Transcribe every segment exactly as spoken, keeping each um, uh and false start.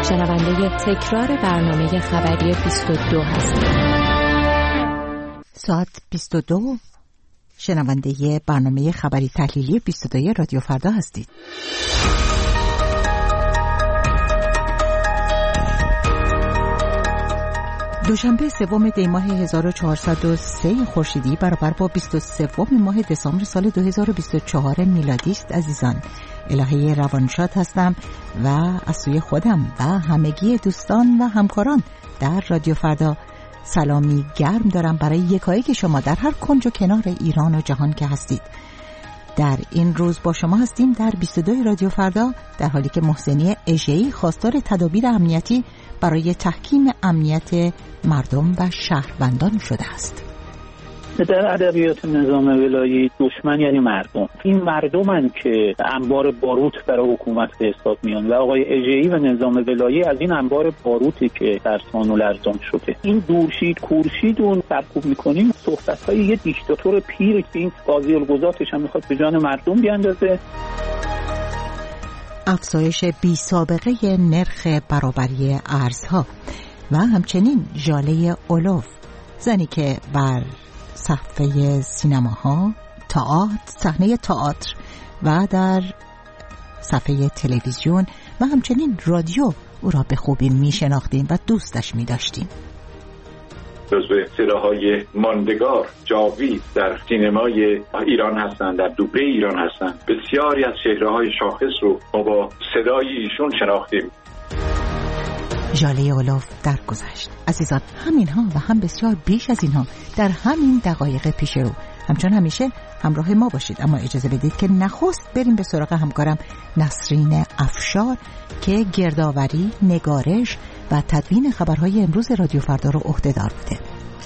شنونده تکرار برنامه خبری بیست و دو هستید. ساعت بیست و دو، شنونده برنامه خبری تحلیلی بیست و دو رادیو فردا هستید. دوشنبه سوم دی ماه هزار و چهارصد و سه خورشیدی برابر با بیست و سوم ماه دسامبر سال دو هزار و بیست و چهار میلادی است. عزیزان، الهه روانشاد هستم و از سوی خودم و همگی دوستان و همکاران در رادیو فردا سلامی گرم دارم برای یکایی که شما در هر کنج و کنار ایران و جهان که هستید. در این روز با شما هستیم در بیست و دو رادیو فردا، در حالی که محسنی اژه‌ای خواستار تدابیر امنیتی برای تحکیم امنیت مردم و شهروندان شده است. در ادبیات نظام ولایی دشمن یعنی مردم. این مردمن که انبار باروت برای حکومت به حساب میان و آقای اژه‌ای و نظام ولایی از این انبار باروتی که در سان و لرزان شده. این دورشید کورشید اون سرکوب میکنیم صحبت‌های یه دیکتاتور پیر که این قاضی القضاتش هم میخواد به جان مردم بیاندازه. افزایش بی سابقه نرخ برابری ارزها و همچنین ژاله اولوف، زنی که بر صفحه سینماها، تئاتر، صحنه تئاتر و در صفحه تلویزیون و همچنین رادیو او را به خوبی می شناختیم و دوستش می داشتیم. جزو صداهای ماندگار جاوید در سینمای ایران هستند، در دوبله ایران هستند. بسیاری از چهره‌های شاخص رو ما با صدای ایشون شناختیم. ژاله اولوف در گذشت. عزیزان، همینها و هم بسیار بیش از اینها در همین دقایق پیش رو. همچون همیشه همراه ما باشید، اما اجازه بدید که نخست بریم به سراغ همکارم نسرین افشار که گردآوری، نگارش و تدوین خبرهای امروز رادیو فردا رو عهده‌دار بوده.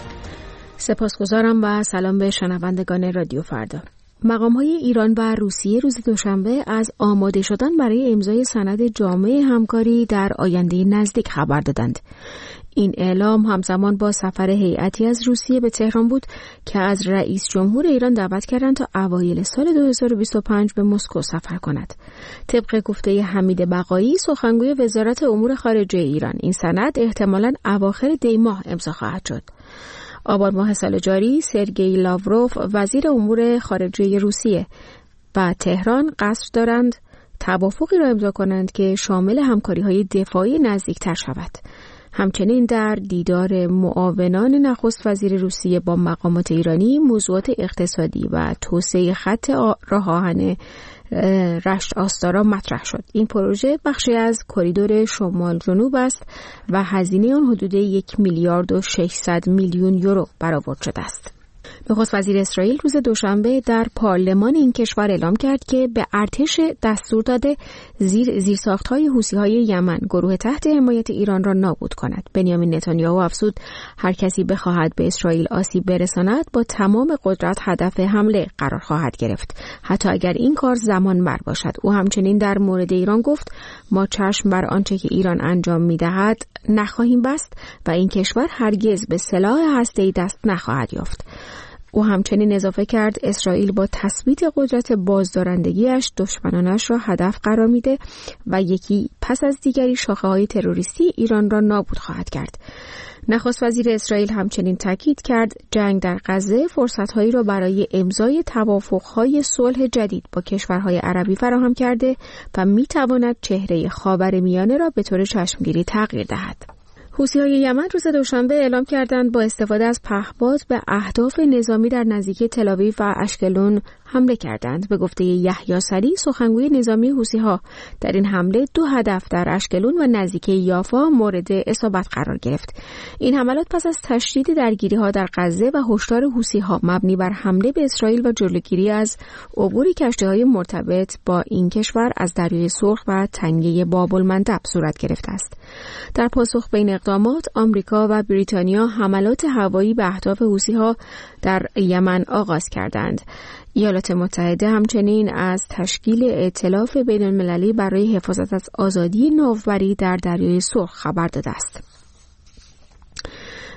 سپاسگزارم و سلام به شنوندگان رادیو فردا. مقام‌های ایران و روسیه روز دوشنبه از آماده شدن برای امضای سند جامع همکاری در آینده نزدیک خبر دادند. این اعلام همزمان با سفر هیئتی از روسیه به تهران بود که از رئیس جمهور ایران دعوت کردند تا اوایل سال دو هزار و بیست و پنج به مسکو سفر کند. طبق گفته حمید بقایی، سخنگوی وزارت امور خارجه ایران، این سند احتمالاً اواخر دی ماه امضا خواهد شد. آبان ماه سال جاری، سرگئی لاوروف وزیر امور خارجه روسیه و تهران قصد دارند توافقی را امضا کنند که شامل همکاری‌های دفاعی نزدیکتر شود. همچنین در دیدار معاونان نخست وزیر روسیه با مقامات ایرانی، موضوعات اقتصادی و توسعه خط راه آهن رشت آستارا مطرح شد. این پروژه بخشی از کریدور شمال جنوب است و هزینه آن حدود یک میلیارد و ششصد میلیون یورو برآورد شده است. نخست وزیر اسرائیل روز دوشنبه در پارلمان این کشور اعلام کرد که به ارتش دستور داده زیر زیرساخت‌های حوثی‌های یمن، گروه تحت حمایت ایران را نابود کند. بنیامین نتانیاهو افزود هر کسی بخواهد به اسرائیل آسیب برساند با تمام قدرت هدف حمله قرار خواهد گرفت، حتی اگر این کار زمان‌بر باشد. او همچنین در مورد ایران گفت ما چشم بر آنچه که ایران انجام می‌دهد نخواهیم بست و این کشور هرگز به سلاح هسته‌ای دست نخواهد یافت. او همچنین اضافه کرد اسرائیل با تثبیت قدرت بازدارندگیش دشمنانش را هدف قرار میده و یکی پس از دیگری شاخه‌های تروریستی ایران را نابود خواهد کرد. نخست وزیر اسرائیل همچنین تاکید کرد جنگ در غزه فرصت‌هایی را برای امضای توافق‌های صلح جدید با کشورهای عربی فراهم کرده و می‌تواند چهره خاورمیانه را به طور چشمگیری تغییر دهد. حوثی‌های یمن روز دوشنبه اعلام کردند با استفاده از پهپاد به اهداف نظامی در نزدیکی تل‌آویو و اشکلون حمله کردند. به گفته یحیی سری، سخنگوی نظامی حوثی‌ها، در این حمله دو هدف در اشکلون و نزدیکی یافا مورد اصابت قرار گرفت. این حملات پس از تشدید درگیری‌ها در غزه و هشدار حوثی‌ها مبنی بر حمله به اسرائیل و جلوگیری از عبور کشتی‌های مرتبط با این کشور از دریای سرخ و تنگه باب‌المندب صورت گرفته است. در پاسخ به این اقدامات، آمریکا و بریتانیا حملات هوایی به اهداف حوثی‌ها در یمن آغاز کردند. ایالات متحده همچنین از تشکیل ائتلاف بین‌المللی برای حفاظت از آزادی ناوبری در دریای سرخ خبر داده است.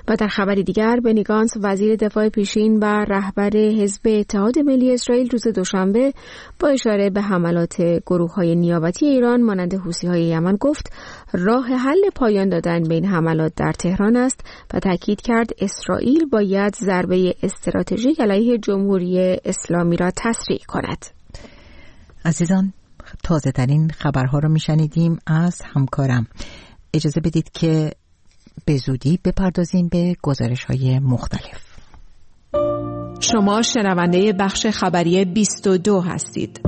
و در خبری دیگر بنی گانتز وزیر دفاع پیشین و رهبر حزب اتحاد ملی اسرائیل روز دوشنبه با اشاره به حملات گروه‌های نیابتی ایران مانند حوثی‌های یمن گفت راه حل پایان دادن به این حملات در تهران است و تاکید کرد اسرائیل باید ضربه استراتژیک علیه جمهوری اسلامی را تسریع کند. عزیزان، تازه ترین خبرها رو میشنیدیم از همکارم. اجازه بدید که به زودی بپردازیم به گزارش‌های مختلف. شما شنونده بخش خبری بیست و دو هستید.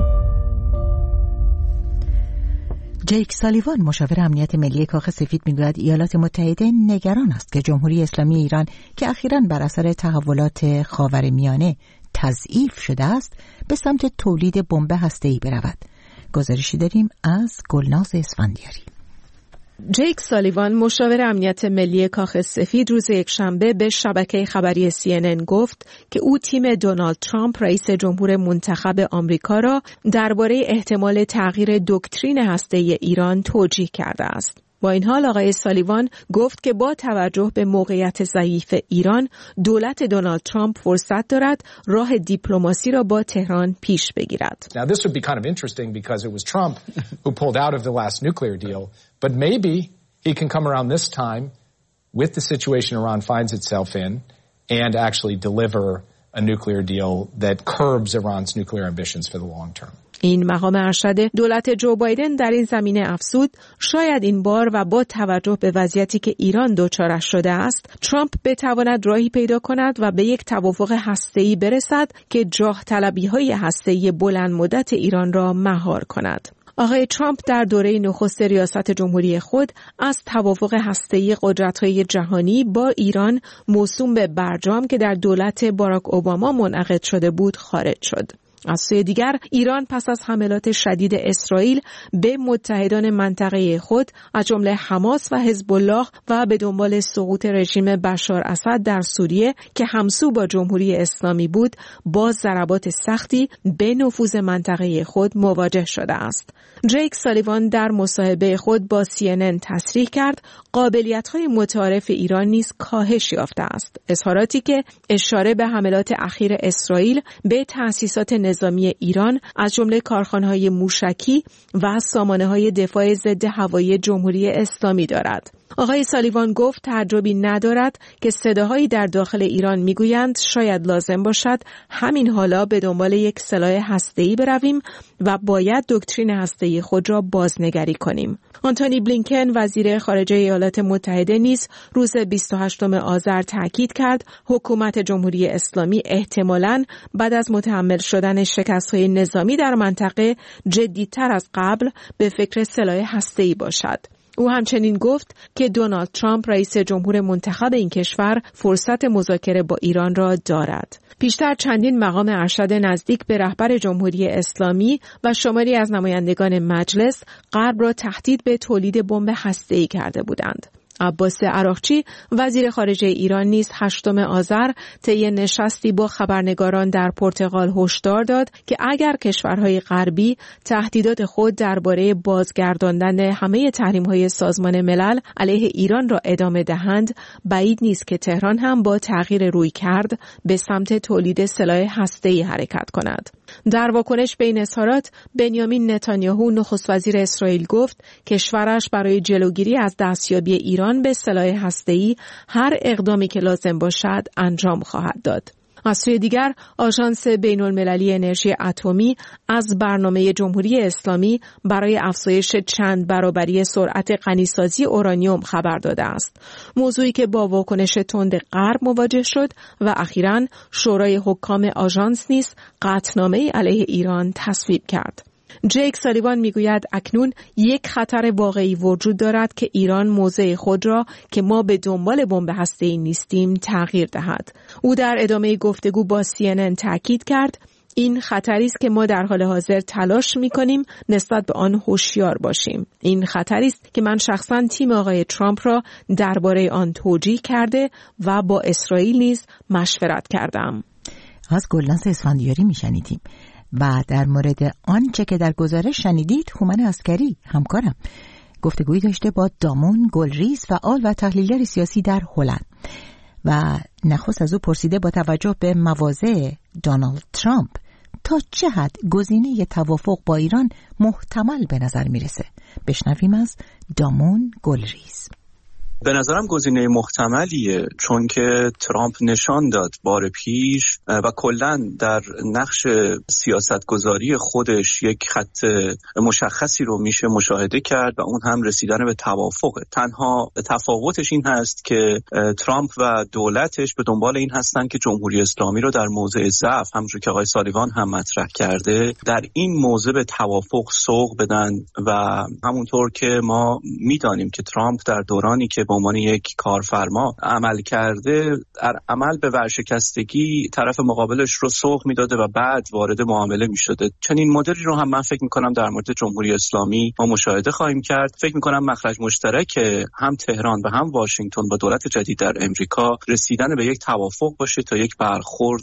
جیک سالیوان مشاور امنیت ملی کاخ سفید میگوید ایالات متحده نگران است که جمهوری اسلامی ایران که اخیراً بر اثر تحولات خاورمیانه تضعیف شده است به سمت تولید بمب هسته‌ای برود. گزارشی داریم از گلناز اسفندیاری. جیک سالیوان مشاور امنیت ملی کاخ سفید روز یکشنبه به شبکه خبری سی ان ان گفت که او تیم دونالد ترامپ رئیس جمهور منتخب آمریکا را درباره احتمال تغییر دکترین هسته‌ای ایران توجیه کرده است. با این حال آقای سالیوان گفت که با توجه به موقعیت ضعیف ایران، دولت دونالد ترامپ فرصت دارد راه دیپلماسی را با تهران پیش بگیرد. Now this would be kind of interesting because it was Trump who pulled out of the last nuclear deal, but maybe he can come around this time with the situation Iran finds itself in and actually deliver a nuclear deal that curbs Iran's nuclear ambitions for the long term. این مقام ارشد دولت جو بایدن در این زمینه افزود شاید این بار و با توجه به وضعیتی که ایران دچارش شده است، ترامپ بتواند راهی پیدا کند و به یک توافق هسته‌ای برسد که جاه طلبی‌های هسته‌ای بلند مدت ایران را مهار کند. آقای ترامپ در دوره نخست ریاست جمهوری خود از توافق هسته‌ای قدرت‌های جهانی با ایران موسوم به برجام که در دولت باراک اوباما منعقد شده بود خارج شد. از سوی دیگر ایران پس از حملات شدید اسرائیل به متحدان منطقه خود از جمله حماس و حزب الله و به دنبال سقوط رژیم بشار اسد در سوریه که همسو با جمهوری اسلامی بود با ضربات سختی به نفوذ منطقه خود مواجه شده است. جیک سالیوان در مصاحبه خود با سی ان ان تصریح کرد قابلیت‌های متعارف ایران نیز کاهش یافته است. اظهاراتی که اشاره به حملات اخیر اسرائیل به تأسیسات نظامی ایران از جمله کارخانه‌های موشکی و سامانه‌های دفاع ضد هوایی جمهوری اسلامی دارد. آقای سالیوان گفت تعجبی ندارد که صداهایی در داخل ایران میگویند شاید لازم باشد همین حالا به دنبال یک سلاح هسته‌ای برویم و باید دکترین هسته‌ای خود را بازنگری کنیم. آنتونی بلینکن وزیر خارجه ایالات متحده نیز روز بیست و هشتم آذر تاکید کرد حکومت جمهوری اسلامی احتمالاً بعد از متحمل شدن شکست‌های نظامی در منطقه جدی‌تر از قبل به فکر سلاح هسته‌ای باشد. او همچنین گفت که دونالد ترامپ رئیس جمهور منتخب این کشور فرصت مذاکره با ایران را دارد. پیشتر چندین مقام ارشد نزدیک به رهبر جمهوری اسلامی و شماری از نمایندگان مجلس غرب را تهدید به تولید بمب هسته‌ای کرده بودند. عباس عراقچی وزیر خارجه ایران نیز هشتم آذر طی نشستی با خبرنگاران در پرتغال هشدار داد که اگر کشورهای غربی تهدیدات خود درباره بازگرداندن همه تحریم‌های سازمان ملل علیه ایران را ادامه دهند، بعید نیست که تهران هم با تغییر رویکرد به سمت تولید سلاح هسته‌ای حرکت کند. در واکنش به این اظهارات، بنیامین نتانیاهو نخست وزیر اسرائیل گفت کشورش برای جلوگیری از دستیابی ایران به سلاح هسته‌ای هر اقدامی که لازم باشد انجام خواهد داد. از سوی دیگر، آژانس بین‌المللی انرژی اتمی از برنامه جمهوری اسلامی برای افزایش چند برابری سرعت غنیسازی اورانیوم خبر داده است. موضوعی که با واکنش تند غرب مواجه شد و اخیراً شورای حکام آژانس نیز قطعنامه‌ای علیه ایران تصویب کرد. جیک سالیوان میگوید اکنون یک خطر واقعی وجود دارد که ایران موضع خود را که ما به دنبال بمب هسته‌ای نیستیم تغییر دهد. او در ادامه گفتگو با سی ان ان تاکید کرد این خطری است که ما در حال حاضر تلاش می‌کنیم نسبت به آن هوشیار باشیم. این خطری است که من شخصاً تیم آقای ترامپ را درباره آن توجیه کرده و با اسرائیل نیز مشورت کردم. از گلناز اسفندیاری میشنیدیم. و در مورد آنچه که در گزارش شنیدید، هومن عسکری همکارم گفتگویی داشته با دامون گلریز، فعال و تحلیلگر سیاسی در هلند. و نخست از او پرسیده با توجه به مواضع دونالد ترامپ تا چه حد گزینه توافق با ایران محتمل به نظر میرسه. بشنویم از دامون گلریز. به نظرم گزینه محتملیه، چون که ترامپ نشان داد بار پیش و کلاً در نقش سیاستگذاری خودش یک خط مشخصی رو میشه مشاهده کرد و اون هم رسیدن به توافقه. تنها تفاوتش این هست که ترامپ و دولتش به دنبال این هستن که جمهوری اسلامی رو در موضع ضعف، همونجور که آقای سالیوان هم مطرح کرده، در این موضع به توافق سوق بدن و همونطور که ما میدانیم که ترامپ در دورانی که به عنوان یک کارفرما عمل کرده، در عمل به ورشکستگی طرف مقابلش رو سوق میداده و بعد وارد معامله میشده. چنین مدلی رو هم من فکر میکنم در مورد جمهوری اسلامی ما مشاهده خواهیم کرد. فکر میکنم مخرج مشترک هم تهران و هم واشنگتن با دولت جدید در امریکا رسیدن به یک توافق باشه تا یک برخورد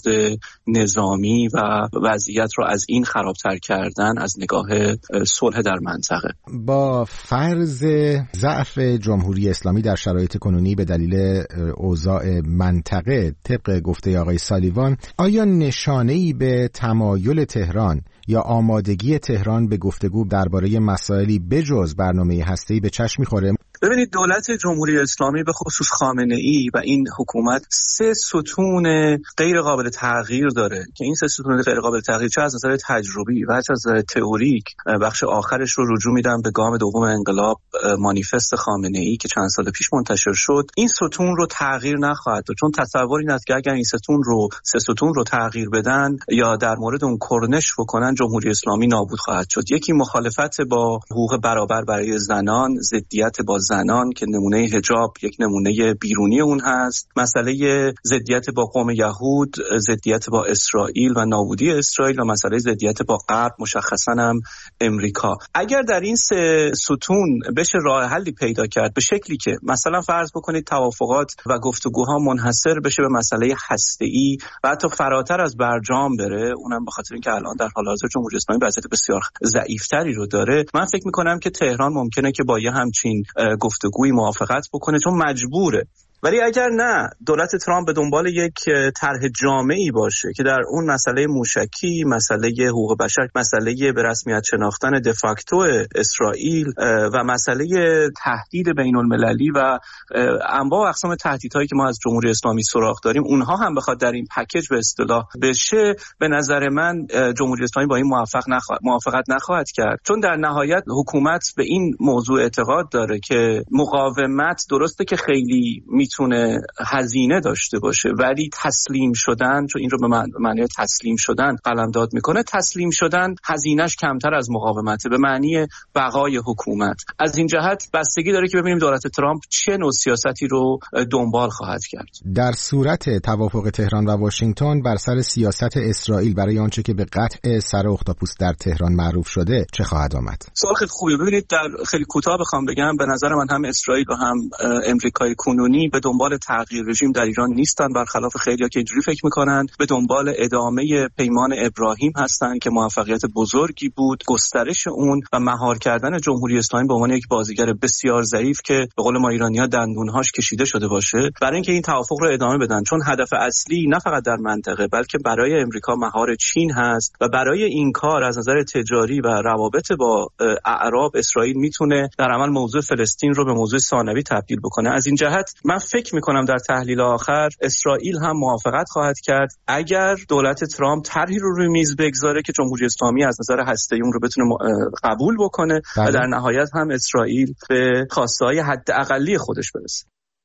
نظامی و وضعیت رو از این خرابتر کردن از نگاه صلح در منطقه. با فرض ضعف جمهوری اسلامی در شرایط کنونی به دلیل اوضاع منطقه، طبق گفته آقای سالیوان، آیا نشانه‌ای به تمایل تهران یا آمادگی تهران به گفتگو درباره مسائلی بجز برنامه هسته‌ای به چشم می‌خوره؟ ببینید، دولت جمهوری اسلامی به خصوص خامنه‌ای و این حکومت سه ستون غیر قابل تغییر داره که این سه ستون غیر قابل تغییر چه از نظر تجربی و چه از نظر تئوریک، بخش آخرش رو رجوع میدم به گام دوم انقلاب، مانیفست خامنه‌ای که چند سال پیش منتشر شد، این ستون رو تغییر نخواهد داد، چون تصور این است که اگر این ستون رو سه ستون رو تغییر بدن یا در مورد اون کرنش بکنن، جمهوری اسلامی نابود خواهد شد. یکی مخالفت با حقوق برابر برای زنان، ضدیت با زنان که نمونه حجاب یک نمونه بیرونی اون هست، مسئله ضدیت با قوم یهود، ضدیت با اسرائیل و نابودی اسرائیل و مسئله ضدیت با غرب، مشخصا هم امریکا. اگر در این سه ستون بشه راه حلی پیدا کرد به شکلی که مثلا فرض بکنید توافقات و گفتگوها منحصر بشه به مسئله هسته‌ای و حتی فراتر از برجام بره، اونم به خاطر اینکه الان در حال حاضر جمهوری اسلامی وضعیت بسیار ضعیف‌تری رو داره، من فکر می‌کنم که تهران ممکنه که با یه همچین گفتگوی موافقت بکنه، چون مجبوره. ولی اگر نه، دولت ترامپ به دنبال یک طرح جامعی باشه که در اون مسئله موشکی، مسئله حقوق بشر، مسئله به رسمیت شناختن دفاکتو اسرائیل و مسئله تهدید بین المللی و انواع و اقسام تهدیدهایی که ما از جمهوری اسلامی سراغ داریم، اونها هم بخواد در این پکیج به اصطلاح بشه، به نظر من جمهوری اسلامی با این موافق نخواهد موافقت نخواهد کرد، چون در نهایت حکومت به این موضوع اعتقاد داره که مقاومت درسته که خیلی میتونه هزینه داشته باشه، ولی تسلیم شدن، چون این رو به معنی تسلیم شدن قلمداد میکنه، تسلیم شدن هزینهش کمتر از مقاومته به معنی بقای حکومت. از این جهت بستگی داره که ببینیم دولت ترامپ چه نوع سیاستی رو دنبال خواهد کرد. در صورت توافق تهران و واشنگتن بر سر سیاست اسرائیل برای آنچه که به قطع سر اختاپوس در تهران معروف شده چه خواهد آمد؟ سوال خیلی خوبیه. ببینید، در خیلی کوتاه بخوام بگم، به نظر من هم اسرائیل و هم امریکای کنونی به دنبال تغییر رژیم در ایران نیستن، برخلاف خیلی‌ها که اینجوری فکر می‌کنن. به دنبال ادامه پیمان ابراهیم هستن که موفقیت بزرگی بود، گسترش اون و مهار کردن جمهوری اسلامی به عنوان یک بازیگر بسیار ضعیف که به قول ما ایرانی‌ها دندونهاش کشیده شده باشه، برای اینکه این توافق رو ادامه بدن، چون هدف اصلی نه فقط در منطقه بلکه برای امریکا مهار چین هست و برای این کار از نظر تجاری و روابط با اعراب اسرائیل میتونه در عمل موضوع فلسطین رو به موضوع ثانوی تبدیل بکنه. از این جهت من فکر میکنم در تحلیل آخر اسرائیل هم موافقت خواهد کرد اگر دولت ترامپ طرحی رو روی میز بگذاره که جمهوری اسلامی از نظر هسته‌ای اون رو بتونه قبول بکنه و در نهایت هم اسرائیل به خواسته‌های حداقلی خودش برسه.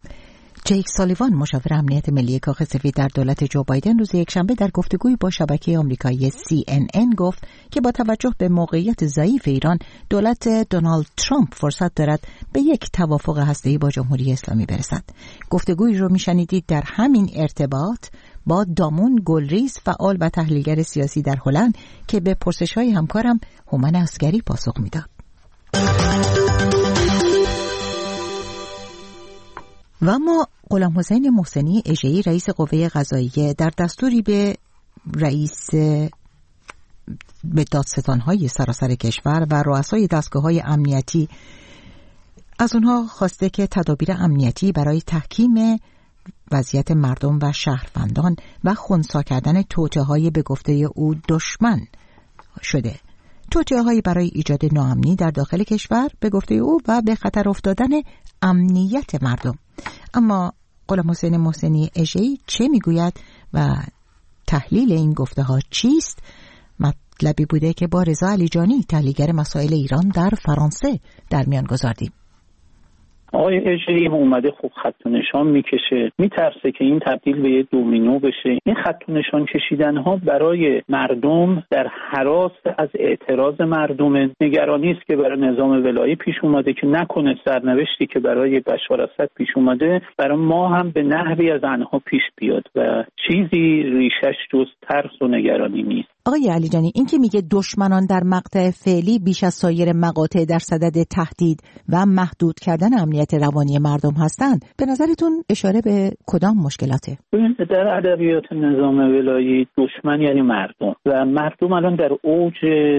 جیک سالیوان، مشاور امنیت ملی کاخ سفید در دولت جو بایدن، روز یکشنبه در گفتگوی با شبکه آمریکایی سی ان ان گفت که با توجه به موقعیت ضعیف ایران، دولت دونالد ترامپ فرصت دارد به یک توافق هسته‌ای با جمهوری اسلامی برسد. گفتگویی رو میشنیدید در همین ارتباط با دامون گلریز، فعال و تحلیلگر سیاسی در هلند، که به پرسش‌های همکارم هومن عسگری پاسخ میداد. و اما غلام حسین محسنی اژه‌ای، رئیس قوه قضاییه، در دستوری به رئیس به دادستان‌های سراسر کشور و رؤسای دستگاه‌های امنیتی از اونها خواسته که تدابیر امنیتی برای تحکیم وضعیت مردم و شهروندان و خنثی کردن توطئه‌های به گفته او دشمن شده. توطئه‌هایی برای ایجاد ناامنی در داخل کشور به گفته او و به خطر افتادن امنیت مردم. اما غلام حسین محسنی اژه‌ای چه میگوید و تحلیل این گفته ها چیست؟ مطلبی بوده که با رضا علیجانی تحلیلگر مسائل ایران در فرانسه در میان گذاردیم. آقای اژه‌ای اومده خوب خط و نشان میکشه، میترسه که این تبدیل به یه دومینو بشه. این خط و نشان کشیدن ها برای مردم در هراس از اعتراض مردم، نگرانی است که برای نظام ولایی پیش اومده که نکنه سرنوشتی که برای بشار اسد پیش اومده برای ما هم به نحوی از آنها پیش بیاد و چیزی ریشش جز ترس و نگرانی نیست. آقای علیجانی، این که میگه دشمنان در مقطع فعلی بیش از سایر مقاطع در صدد تهدید و محدود کردن امنیت روانی مردم هستند، به نظرتون اشاره به کدام مشکلاته؟ در ادبیات نظام ولایی دشمن یعنی مردم و مردم الان در اوج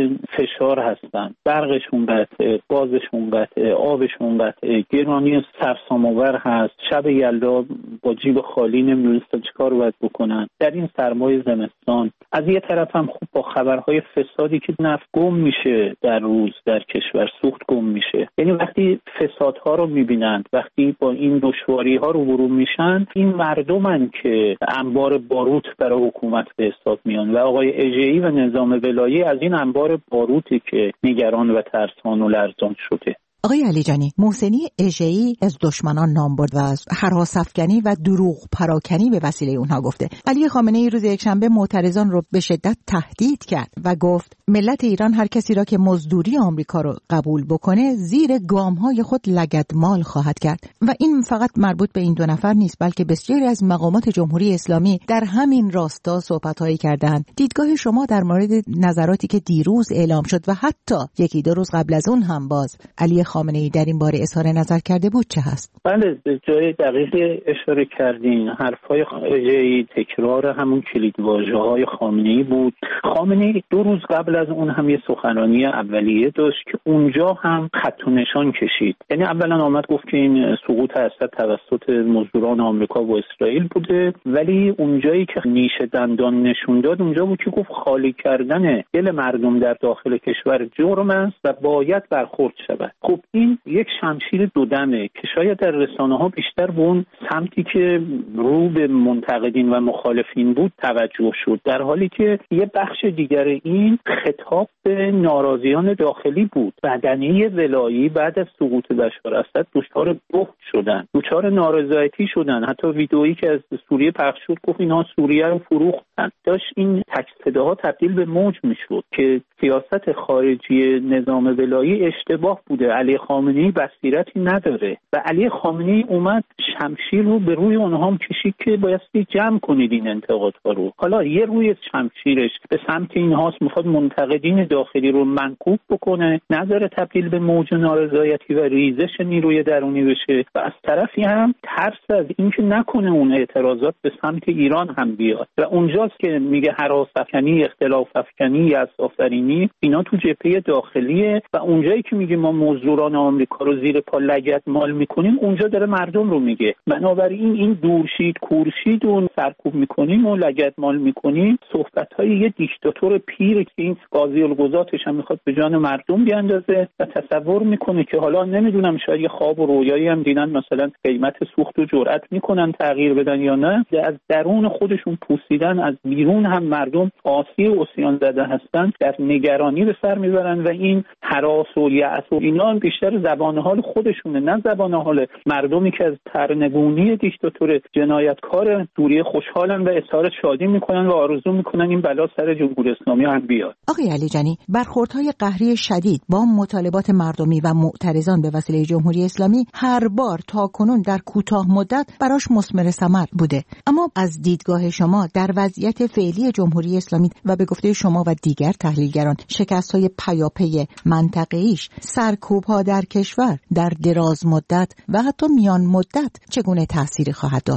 فشار هستن. برقشون قطعه، گازشون قطعه، آبشون قطعه، گرانی سرسام‌آور هست. شب یلدا با جیب خالی نمی‌دونستن چیکار باید بکنن. در این سرمای زمستان از یه طرف هم خب با خبرهای فسادی که نفت گم میشه در روز در کشور، سوخت گم میشه. یعنی وقتی فسادها رو میبینند، وقتی با این دشواری‌ها روبرو میشن، این مردمن که انبار باروت برای حکومت به حساب میان و آقای اژه‌ای و نظام ولایی از این انبار باروتی که نگران و ترسان و لرزان شده. آقای علیجانی، محسنی اژه‌ای از دشمنان نام برد و از هراس‌افکنی و دروغ پراکنی به وسیله اونها گفته. علی خامنه‌ای روز یکشنبه معترضان رو به شدت تهدید کرد و گفت ملت ایران هر کسی را که مزدوری آمریکا رو قبول بکنه زیر گام‌های خود لگدمال خواهد کرد. و این فقط مربوط به این دو نفر نیست، بلکه بسیاری از مقامات جمهوری اسلامی در همین راستا صحبت‌هایی کردند. دیدگاه شما در مورد نظراتی که دیروز اعلام شد و حتی یکی دو روز قبل از اون هم باز علی خامنه‌ای در این باره اظهار نظر کرده بود چه هست؟ بله، جای دقیق اشاره کردین. حرفای اژه‌ای تکرار همون کلیدواژه‌های خامنه‌ای بود. خامنه‌ای دو روز قبل از اون هم یه سخنرانی اولیه داشت که اونجا هم خط و نشان کشید. یعنی اولا آمد گفت که این سقوط اسد توسط مزدوران آمریکا و اسرائیل بوده، ولی اونجایی که نیش دندان نشون داد اونجا بود که گفت خالی کردن دل مردم در داخل کشور جرم است و باید برخورد شود. خب این یک شمشیر دودمه که شاید در رسانه‌ها بیشتر به اون سمتی که رو به منتقدین و مخالفین بود توجه شد، در حالی که یه بخش دیگر این خطاب به ناراضیان داخلی بود. بدنه ولایی بعد از سقوط بشار اسد دچار بحت شدن، دچار نارضایتی شدن. حتی ویدئویی که از سوریه پخش شد گفت اینها سوریه رو فروختن. داشت این تک صداها تبدیل به موج میشد که سیاست خارجی نظام ولایی اشتباه بوده. علی خامنه‌ای بصیرتی نداره و علی خامنه‌ای اومد شمشیر رو به روی اونها هم کشید که بایستی جمع کنید این انتقادها رو. حالا یه روی شمشیرش به سمت اینهاست، میخواد منتقدین داخلی رو منکوب بکنه، نذاره تبدیل به موج نارضایتی و ریزش نیروی درونی بشه و از طرفی هم ترس از اینکه نکنه اون اعتراضات به سمت ایران هم بیاد و اونجاست که میگه هراس‌افکنی، اختلاف افکنی، یأس‌آفرینی، اینا تو جبهه داخلیه و اونجایی که میگه ما مزدوران آمریکا رو زیر پا لگدمال میکنیم اونجا داره مردم رو میگه. بنابراین این دورشید کورشید اون سرکوب میکنیم و لگدمال میکنیم صحبت‌های یه دیکتاتور پیر که این قاضی القضاتش هم میخواد به جان مردم بیاندازه و تصور میکنه که حالا نمیدونم شاید یه خواب و رویایی هم دیدن مثلا قیمت سوخت و جرأت میکنن تغییر بدن یا نه. از درون خودشون پوسیدن، از بیرون هم مردم آسی و عصیان زده هستن، در نگرانی به سر میبرن و این هراس و یأس و اینا بیشتر زبان حال خودشونه نه زبان حال مردمی که از سرنگونی دیکتاتور جنایتکار سوریه خوشحالن و اظهار شادی میکنن و آرزو میکنن این بلا سر جمهوری اسلامی هم بیاد. آقای علیجانی، برخوردهای قهری شدید با مطالبات مردمی و معترضان به وسیله جمهوری اسلامی هر بار تاکنون در کوتاه مدت براش مثمر ثمر بوده، اما از دیدگاه شما در وضعیت فعلی جمهوری اسلامی و به گفته شما و دیگر تحلیلگران شکست‌های پیاپی منطقه‌ایش سرکوب‌ها در کشور در دراز مدت و حتی میان مدت چگونه تأثیری خواهد داشت؟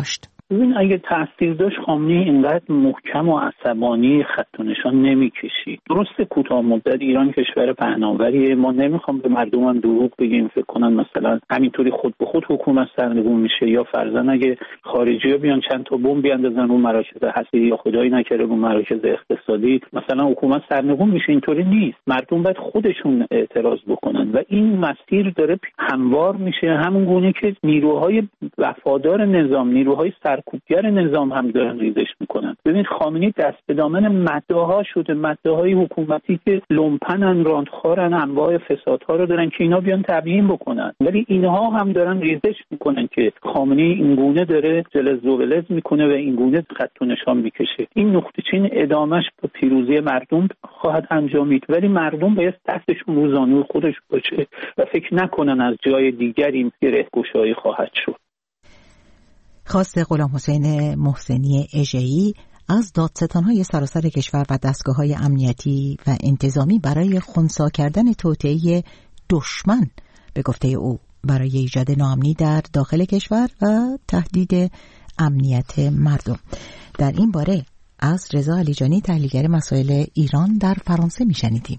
ببین اگه تاثیر داشت خامنه‌ای اینقدر محکم و عصبانی خط و نشان نمی‌کشید. درسته کوتاه مدت ایران کشور پهناوریه، ما نمیخوام به مردمم دروغ بگیم فکر کنن مثلا همینطوری خود به خود حکومت سرنگون میشه، یا فرضاً اگه خارجی‌ها بیان چند تا بمب بیاندازن رو مراکز هستی یا خدایی نکرده رو مراکز اقتصادی مثلا حکومت سرنگون میشه. اینطوری نیست. مردم باید خودشون اعتراض بکنن و این مسیر داره هموار میشه، همون گونه که نیروهای وفادار نظام، نیروهای سرکوبگر نظام هم دارن ریزش میکنن. ببینید خامنه‌ای دست به دامن مدعاها شده، مدعاهای حکومتی که لومپنن، راندخارن، انواع فسادها رو دارن که اینا بیان تبیین بکنن، ولی اینها هم دارن ریزش میکنن که خامنه‌ای این گونه داره جلز و ولز میکنه و این گونه خط و نشان میکشه. این نقطه چین ادامش با پیروزی مردم خواهد انجامید، ولی مردم باید دستشون رو زانوی خودش باشه و فکر نکنن از جای دیگری گره‌گشایی خواهد شد. خواست غلام حسین محسنی اژه‌ای از دادستان‌های سراسر کشور و دستگاه‌های امنیتی و انتظامی برای خنثی کردن توطئه دشمن به گفته او برای ایجاد ناامنی در داخل کشور و تهدید امنیت مردم. در این باره از رضا علیجانی تحلیلگر مسائل ایران در فرانسه میشنیدیم.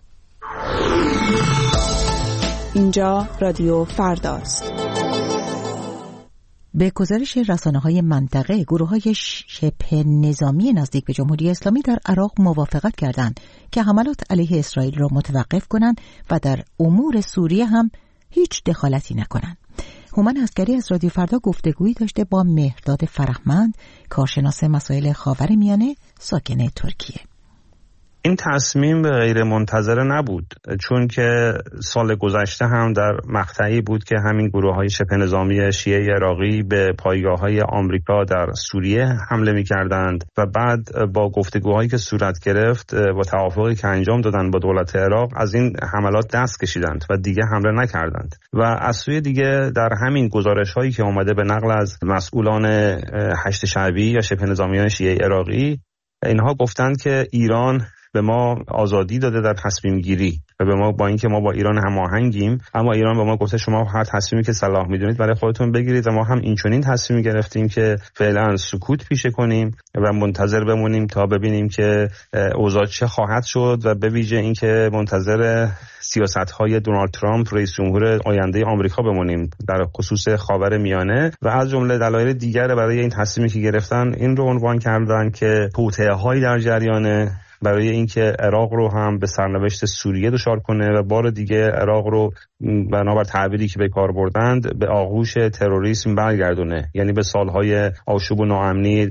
اینجا رادیو فرداست. به گزارش رسانه‌های منطقه، گروه‌های شبه نظامی نزدیک به جمهوری اسلامی در عراق موافقت کردند که حملات علیه اسرائیل را متوقف کنند و در امور سوریه هم هیچ دخالتی نکنند. هومن عسکری از رادیو فردا گفتگویی داشته با مهرداد فرهمند، کارشناس مسائل خاورمیانه ساکن ترکیه. این تصمیم غیر منتظره نبود، چون که سال گذشته هم در مقطعی بود که همین گروه‌های شبه نظامی شیعه عراقی به پایگاه‌های آمریکا در سوریه حمله می‌کردند و بعد با گفتگوهایی که صورت گرفت و توافقی که انجام دادن با دولت عراق از این حملات دست کشیدند و دیگه حمله نکردند. و از سوی دیگه در همین گزارش‌هایی که اومده به نقل از مسئولان هشت شعبی یا شبه نظامیان شیعه عراقی، اینها گفتند که ایران به ما آزادی داده در تصمیم گیری و به ما با اینکه ما با ایران هماهنگیم، اما ایران به ما گفته شما هر تصمیمی که صلاح میدونید برای خودتون بگیرید و ما هم این چنین تصمیمی گرفتیم که فعلا سکوت پیشه کنیم و منتظر بمونیم تا ببینیم که اوضاع چه خواهد شد و به ویژه اینکه منتظر سیاست‌های دونالد ترامپ رئیس جمهور آینده آمریکا بمونیم در خصوص خاورمیانه. و از جمله دلایل دیگر برای این تصمیمی که گرفتن این رو عنوان کردن که توطئه‌هایی در جریانه برای اینکه عراق رو هم به سرنوشت سوریه دچار کنه و بار دیگه عراق رو بنابر تعبیری که به کار بردند به آغوش تروریسم برگردونه، یعنی به سالهای آشوب و ناامنی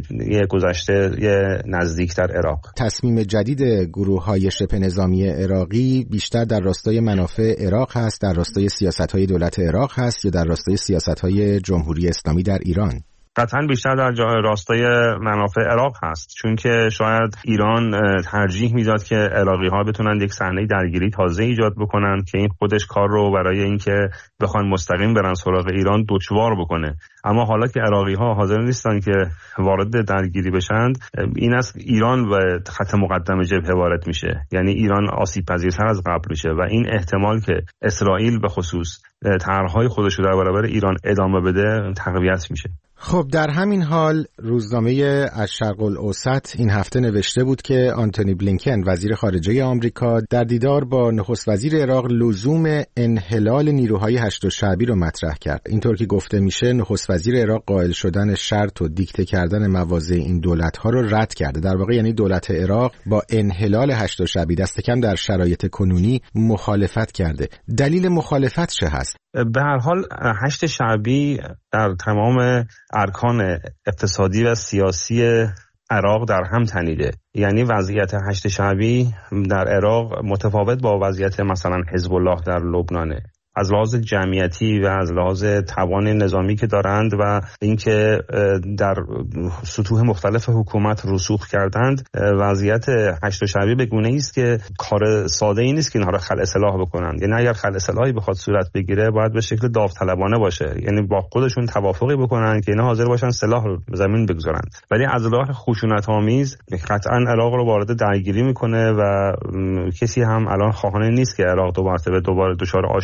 گذشته نزدیک در عراق. تصمیم جدید گروه‌های شبه نظامی عراقی بیشتر در راستای منافع عراق هست، در راستای سیاست‌های دولت عراق هست یا در راستای سیاست‌های جمهوری اسلامی در ایران؟ قطعاً بیشتر در راستای منافع عراق هست، چون که شاید ایران ترجیح میداد که عراقی‌ها بتونن یک صحنه درگیری تازه ایجاد بکنن که این خودش کار رو برای اینکه بخوان مستقیم برن سراغ ایران دشوار بکنه. اما حالا که عراقی‌ها حاضر نیستن که وارد درگیری بشن، این است ایران به خط مقدم جبهه وارد میشه، یعنی ایران آسیب پذیرتر از قبل میشه و این احتمال که اسرائیل به خصوص طرح‌های خودش رو در برابر ایران ادامه بده تقویت میشه. خب در همین حال روزنامه الشرق الاوسط این هفته نوشته بود که آنتونی بلینکن وزیر خارجه آمریکا در دیدار با نخست وزیر عراق لزوم انحلال نیروهای هشت شعبی رو مطرح کرد. اینطور که گفته میشه نخست وزیر عراق قائل شدن شرط و دیکته کردن مواضع این دولت‌ها رو رد کرده. در واقع یعنی دولت عراق با انحلال هشت شعبی دست کم در شرایط کنونی مخالفت کرده. دلیل مخالفت چه هست؟ به هر حال هشت شعبی در تمام ارکان اقتصادی و سیاسی عراق در هم تنیده، یعنی وضعیت هشت شعبی در عراق متفاوت با وضعیت مثلا حزب الله در لبنانه، از لحاظ جمعیتی و از لحاظ توان نظامی که دارند و اینکه در سطوح مختلف حکومت رسوخ کردند. وضعیت هشت شعبی به گونه‌ای است که کار ساده ای نیست که اینها را خلع سلاح بکنند، یعنی اگر خلع سلاحی بخواد صورت بگیره باید به شکل داوطلبانه باشه، یعنی با خودشون توافقی بکنن که اینا حاضر باشن سلاح رو زمین بگذارند. ولی از لحاظ خشونت‌آمیز قطعاً عراق رو وارد درگیری میکنه و کسی هم الان خواهان نیست که عراق دو مرتبه دوباره دچار آشوب و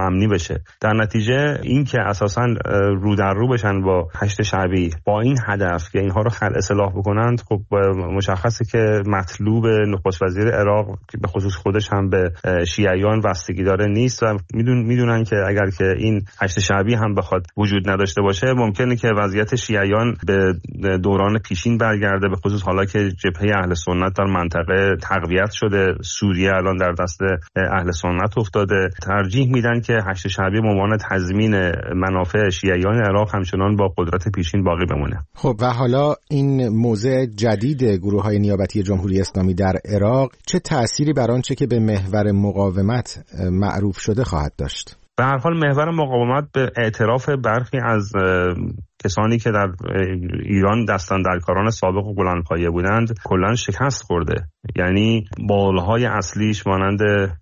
امنی بشه. در نتیجه این که اساساً رو در رو بشن با هشت شعبی با این هدف که اینها رو خلع اصلاح بکنند، خب مشخصه که مطلوب نخست وزیر عراق که به خصوص خودش هم به شیعیان بستگی داره نیست و میدون میدونن که اگر که این هشت شعبی هم بخواد وجود نداشته باشه ممکنه که وضعیت شیعیان به دوران پیشین برگرده، به خصوص حالا که جبهه اهل سنت در منطقه تقویت شده، سوریه الان در دست اهل سنت افتاده. ترجیح میدن که هشت شعبی به عنوان تضمین منافع شیعیان عراق همچنان با قدرت پیشین باقی بمونه. خب و حالا این موضع جدید گروه‌های نیابتی جمهوری اسلامی در عراق چه تأثیری بر آنچه که به محور مقاومت معروف شده خواهد داشت؟ به هر حال محور مقاومت به اعتراف برخی از کسانی که در ایران دستاندرکاران سابق و گلانپایه بودند کلاً شکست خورده. یعنی بالهای اصلیش مانند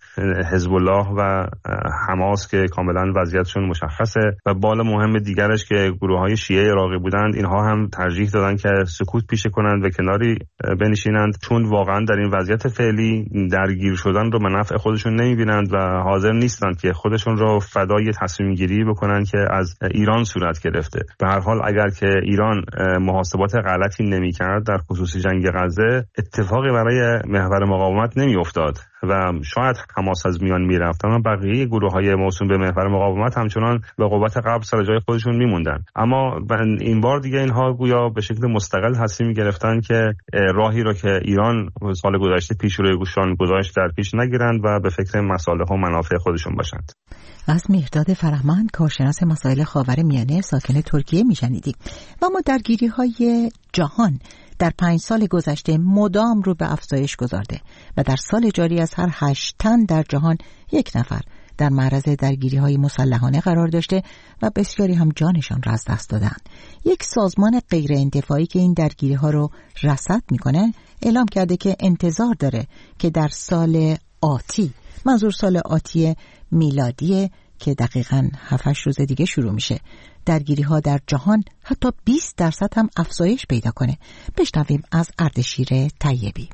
حزب الله و حماس که کاملاً وضعیتشون مشخصه و بال مهم دیگرش که گروه‌های شیعه عراقی بودند، اینها هم ترجیح دادن که سکوت پیشه کنند و کناری بنشینند، چون واقعاً در این وضعیت فعلی درگیر شدن رو به نفع خودشون نمی‌بینند و حاضر نیستند که خودشون رو فدای تصمیم گیری بکنن که از ایران صورت گرفته. به هر حال اگر که ایران محاسبات غلطی نمی‌کرد در خصوص جنگ غزه، اتفاقی برای محور مقاومت نمی‌افتاد و شاید حماس از میان میرفت، اما بقیه گروه‌های موسوم به محور مقاومت همچنان به قوت قبل سر جای خودشون میموندن. اما این بار دیگه اینها گویا به شکل مستقل تصمیم گرفتن که راهی رو که ایران سال گذشته پیش روی گوشان گذاشت در پیش نگیرند و به فکر مصالح و منافع خودشون باشند. از مهرداد فرهمند، کارشناس مسائل خاورمیانه ساکن ترکیه میشنیدیم. و ما درگیری‌های جهان در پنج سال گذشته مدام رو به افزایش گذارده و در سال جاری از هر هشت تن در جهان یک نفر در معرض درگیری‌های مسلحانه قرار داشته و بسیاری هم جانشان را از دست دادن. یک سازمان غیر انتفاعی که این درگیری‌ها رو رصد میکنه اعلام کرده که انتظار داره که در سال آتی، منظور سال آتی میلادی که دقیقاً هفت روز دیگه شروع میشه، درگیری‌ها در جهان حتی بیست درصد هم افزایش پیدا کنه. بشنویم از اردشیر طیبی.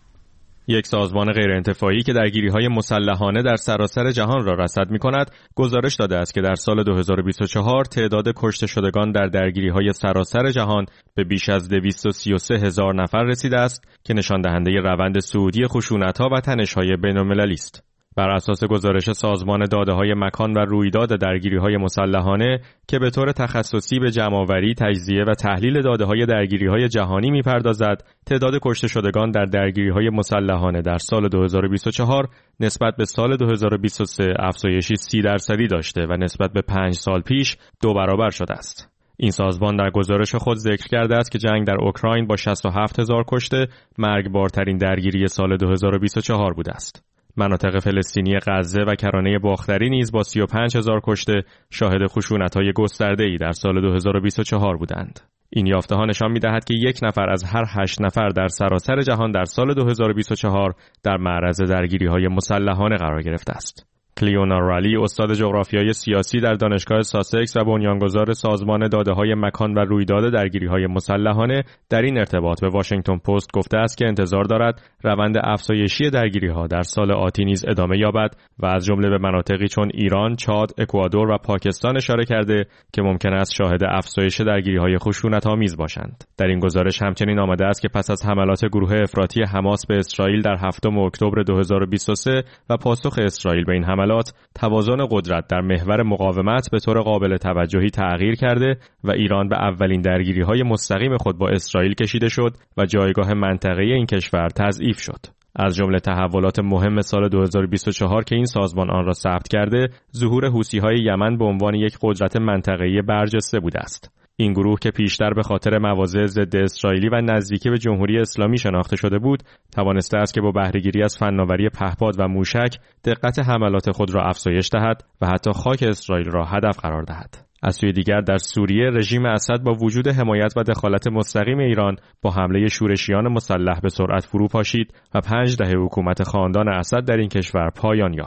یک سازمان غیرانتفاعی که درگیری‌های مسلحانه در سراسر جهان را رصد می‌کند، گزارش داده است که در سال دو هزار و بیست و چهار تعداد کشته شدگان در درگیری‌های سراسر جهان به بیش از دویست و سی و سه هزار نفر رسیده است که نشان دهنده روند صعودی خشونت‌ها و تنش‌های بین‌المللی است. بر اساس گزارش سازمان داده‌های مکان و رویداد درگیری‌های مسلحانه که به طور تخصصی به جمع‌آوری، تجزیه و تحلیل داده‌های درگیری‌های جهانی می‌پردازد، تعداد کشته شدگان در درگیری‌های مسلحانه در سال دو هزار و بیست و چهار نسبت به سال دو هزار و بیست و سه افزایشی سی درصدی داشته و نسبت به پنج سال پیش دو برابر شده است. این سازمان در گزارش خود ذکر کرده است که جنگ در اوکراین با شصت و هفت هزار کشته مرگبارترین درگیری سال دو هزار و بیست و چهار بوده است. مناطق فلسطینی غزه و کرانه باختری نیز با سی و پنج هزار کشته شاهد خشونت‌های گسترده‌ای در سال دو هزار و بیست و چهار بودند. این یافته‌ها نشان می‌دهد که یک نفر از هر هشت نفر در سراسر جهان در سال دو هزار و بیست و چهار در معرض درگیری‌های مسلحانه قرار گرفته است. کلیونا رالی، استاد جغرافیای سیاسی در دانشگاه ساسکس و بنیانگذار سازمان داده‌های مکان و رویداد درگیری‌های مسلحانه، در این ارتباط به واشنگتن پست گفته است که انتظار دارد روند افزایشی درگیری‌ها در سال آتی نیز ادامه یابد و از جمله به مناطقی چون ایران، چاد، اکوادور و پاکستان اشاره کرده که ممکن است شاهد افزایش درگیری‌های خشونت‌آمیز باشند. در این گزارش همچنین آمده است که پس از حملات گروه افراطی حماس به اسرائیل در هفتم اکتبر دو هزار و بیست و سه و پاسخ اسرائیل به این حملات، توازن قدرت در محور مقاومت به طور قابل توجهی تغییر کرده و ایران به اولین درگیری‌های مستقیم خود با اسرائیل کشیده شد و جایگاه منطقه‌ای این کشور تضعیف شد. از جمله تحولات مهم سال دو هزار و بیست و چهار که این سازمان آن را ثبت کرده، ظهور حوثی‌های یمن به عنوان یک قدرت منطقه‌ای برجسته بوده است. این گروه که پیشتر به خاطر مواضع ضد اسرائیلی و نزدیکی به جمهوری اسلامی شناخته شده بود، توانسته است که با بهره‌گیری از فناوری پهپاد و موشک دقت حملات خود را افزایش دهد و حتی خاک اسرائیل را هدف قرار دهد. از سوی دیگر در سوریه رژیم اسد با وجود حمایت و دخالت مستقیم ایران با حمله شورشیان مسلح به سرعت فرو پاشید و پنج دهه حکومت خاندان اسد در این کشور پایان یافت.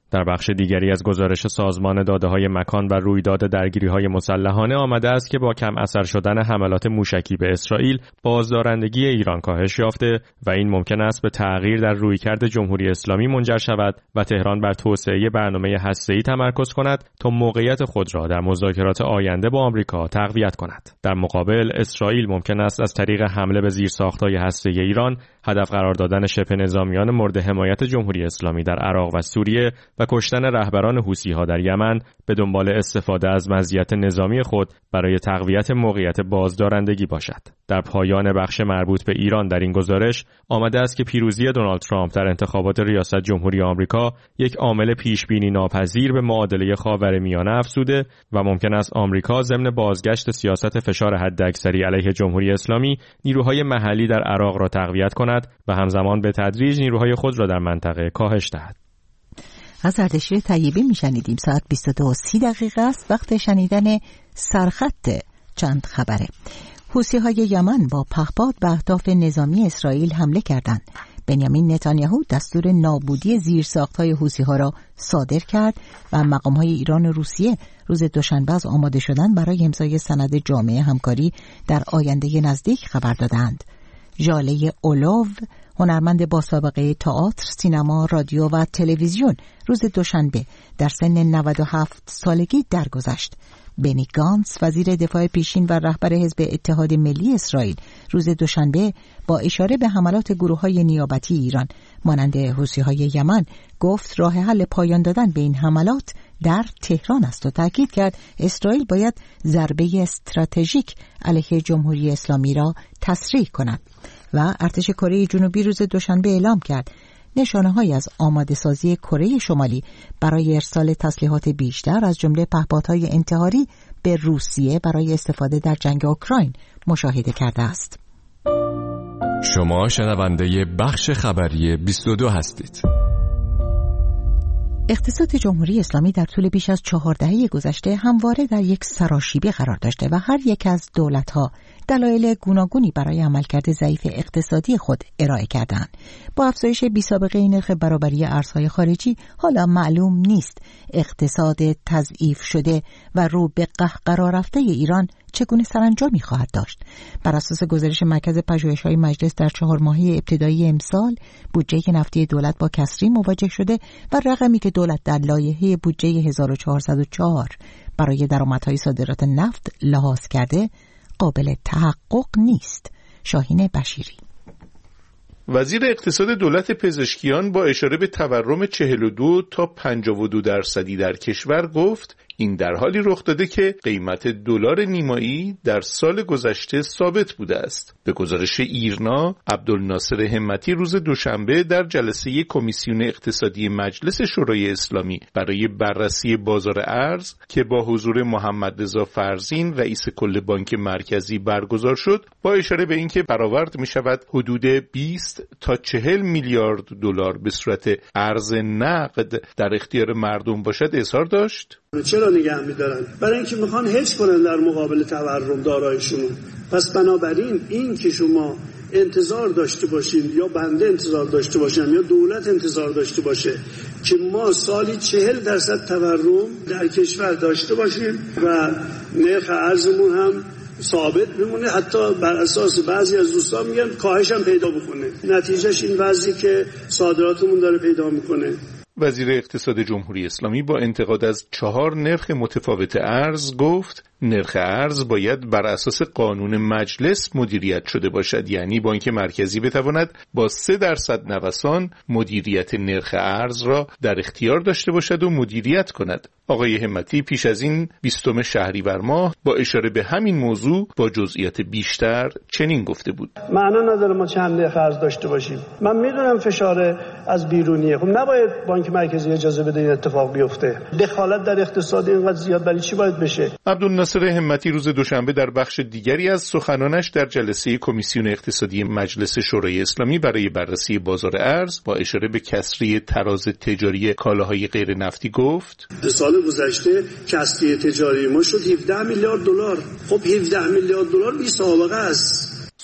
در بخش دیگری از گزارش سازمان داده‌های مکان و رویداد درگیری‌های مسلحانه آمده است که با کم اثر شدن حملات موشکی به اسرائیل، بازدارندگی ایران کاهش یافته و این ممکن است به تغییر در رویکرد جمهوری اسلامی منجر شود و تهران بر توسعه برنامه هسته‌ای تمرکز کند تا موقعیت خود را در مذاکرات آینده با آمریکا تقویت کند. در مقابل، اسرائیل ممکن است از طریق حمله به زیرساخت‌های هسته‌ای ایران هدف قرار دادن شبه نظامیان مورد حمایت جمهوری اسلامی در عراق و سوریه و کشتن رهبران حوثی‌ها در یمن به دنبال استفاده از مزیت نظامی خود برای تقویت موقعیت بازدارندگی باشد. در پایان بخش مربوط به ایران در این گزارش آمده است که پیروزی دونالد ترامپ در انتخابات ریاست جمهوری آمریکا یک عامل پیشبینی ناپذیر به معادله خاورمیانه افزوده و ممکن است آمریکا ضمن بازگشت سیاست فشار حداکثری علیه جمهوری اسلامی نیروهای محلی در عراق را تقویت کند و همزمان به تدریج نیروهای خود را در منطقه کاهش دهد. از اردشیر طیبی میشنیدیم. ساعت بیست و دو و سی دقیقه است، وقت شنیدن سرخط چند خبره. حوثی‌های یمن با پهپاد به اهداف نظامی اسرائیل حمله کردند. بنیامین نتانیاهو دستور نابودی زیرساخت‌های حوثی‌ها را صادر کرد و مقام‌های ایران و روسیه روز دوشنبه از آماده شدن برای امضای سند جامعه همکاری در آینده نزدیک خبر دادند. ژاله اولوو، هنرمند با سابقه تئاتر، سینما، رادیو و تلویزیون، روز دوشنبه در سن نود و هفت سالگی درگذشت. بنی گانتس، وزیر دفاع پیشین و رهبر حزب اتحاد ملی اسرائیل، روز دوشنبه با اشاره به حملات گروه‌های نیابتی ایران مانند حوثی‌های یمن گفت راه حل پایان دادن به این حملات در تهران است و تاکید کرد اسرائیل باید ضربه استراتژیک علیه جمهوری اسلامی را تسریع کند. و ارتش کره جنوبی روز دوشنبه اعلام کرد نشانه‌هایی از آماده‌سازی کره شمالی برای ارسال تسلیحات بیشتر از جمله پهپادهای انتحاری به روسیه برای استفاده در جنگ اوکراین مشاهده کرده است. شما شنونده بخش خبری بیست و دو هستید. اقتصاد جمهوری اسلامی در طول بیش از چهار دهه گذشته همواره در یک سراشیبی قرار داشته و هر یک از دولت‌ها دلایل گوناگونی برای عملکرد ضعیف اقتصادی خود ارائه کردند. با افزایش بی‌سابقه نرخ برابری ارزهای خارجی حالا معلوم نیست اقتصاد تضعیف شده و رو به قهقرا رفته ایران چگونه سرانجامی خواهد داشت. بر اساس گزارش مرکز پژوهش‌های مجلس در چهار ماهه ابتدایی امسال بودجه نفتی دولت با کسری مواجه شده و رقمی که دولت در لایحه بودجه هزار و چهارصد و چهار برای درآمدهای صادرات نفت لحاظ کرده قابل تحقق نیست. شاهین بشیری، وزیر اقتصاد دولت پزشکیان، با اشاره به تورم چهل و دو تا پنجاه و دو درصدی در کشور گفت این در حالی رخ داده که قیمت دلار نیمایی در سال گذشته ثابت بوده است. به گزارش ایرنا، عبدالناصر همتی روز دوشنبه در جلسه کمیسیون اقتصادی مجلس شورای اسلامی برای بررسی بازار ارز که با حضور محمد رضا فرزین رئیس کل بانک مرکزی برگزار شد، با اشاره به اینکه برآورد می شود حدود بیست تا چهل میلیارد دلار به صورت ارز نقد در اختیار مردم باشد اظهار داشت. چرا نگه می‌دارن؟ برای اینکه میخوان حفظ کنن در مقابل تورم داراییشون. پس بنابراین این که شما انتظار داشته باشین یا بنده انتظار داشته باشم یا دولت انتظار داشته باشه که ما سالی چهل درصد تورم در کشور داشته باشیم و نرخ ارزمون هم ثابت بمونه، حتی بر اساس بعضی از دوستان میگن کاهش هم پیدا بکنه، نتیجهش این وضعی که صادراتمون داره پیدا میکنه. وزیر اقتصاد جمهوری اسلامی با انتقاد از چهار نرخ متفاوت ارز گفت نرخ ارز باید بر اساس قانون مجلس مدیریت شده باشد، یعنی بانک مرکزی بتواند با سه درصد نوسان مدیریت نرخ ارز را در اختیار داشته باشد و مدیریت کند. آقای همتی پیش از این بیستم شهریور ماه با اشاره به همین موضوع با جزئیات بیشتر چنین گفته بود: معنا نداره ما چند نرخ ارز داشته باشیم. من میدونم فشار از بیرونیه، خب نباید بانک مرکزی اجازه بده این اتفاق بیفته. دخالت در اقتصاد اینقدر زیاد برای چی باید بشه؟ عبدالناصر همتی روز دوشنبه در بخش دیگری از سخنانش در جلسه کمیسیون اقتصادی مجلس شورای اسلامی برای بررسی بازار ارز با اشاره به کسری تراز تجاری کالاهای غیر نفتی گفت: سال گذشته کسری تجاری ما شد هفده میلیارد دلار. خب هفده میلیارد دلار بی سابقه است.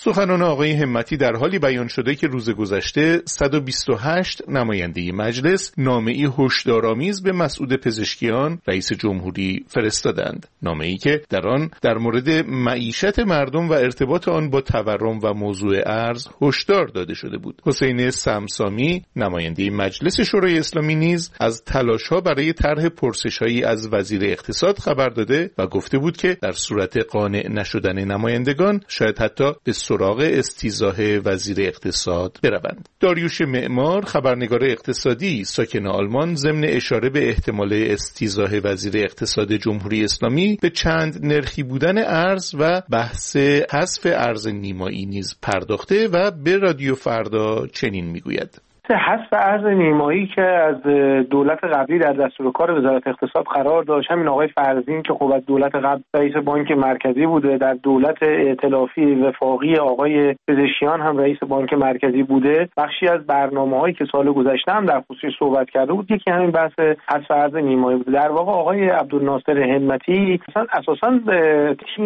سخنان آقای همتی در حالی بیان شده که روز گذشته صد و بیست و هشت نماینده مجلس نامه‌ای هشدارآمیز به مسعود پزشکیان رئیس جمهوری فرستادند. نامه‌ای که در آن در مورد معیشت مردم و ارتباط آن با تورم و موضوع ارز هشدار داده شده بود. حسین سمسامی نماینده مجلس شورای اسلامی نیز از تلاش‌ها برای طرح پرسش‌هایی از وزیر اقتصاد خبر داده و گفته بود که در صورت قانع نشدن نمایندگان شاید حتی به سراغ استیضاح وزیر اقتصاد بروند. داریوش معمار خبرنگار اقتصادی ساکن آلمان ضمن اشاره به احتمال استیضاح وزیر اقتصاد جمهوری اسلامی به چند نرخی بودن ارز و بحث حذف ارز نیمایی نیز پرداخته و به رادیو فردا چنین میگوید: حذف ارز نیمایی که از دولت قبلی در دستور کار وزارت اقتصاد قرار داشت، همین آقای فرزین که خب از دولت قبل رئیس بانک مرکزی بوده، در دولت ائتلافی وفاقی آقای پزشکیان هم رئیس بانک مرکزی بوده، بخشی از برنامه‌هایی که سال گذشته هم در خصوصش صحبت کرده بود یکی همین بحث حذف ارز نیمایی بود. در واقع آقای عبدالناصر همتی اصلا اساساً تیم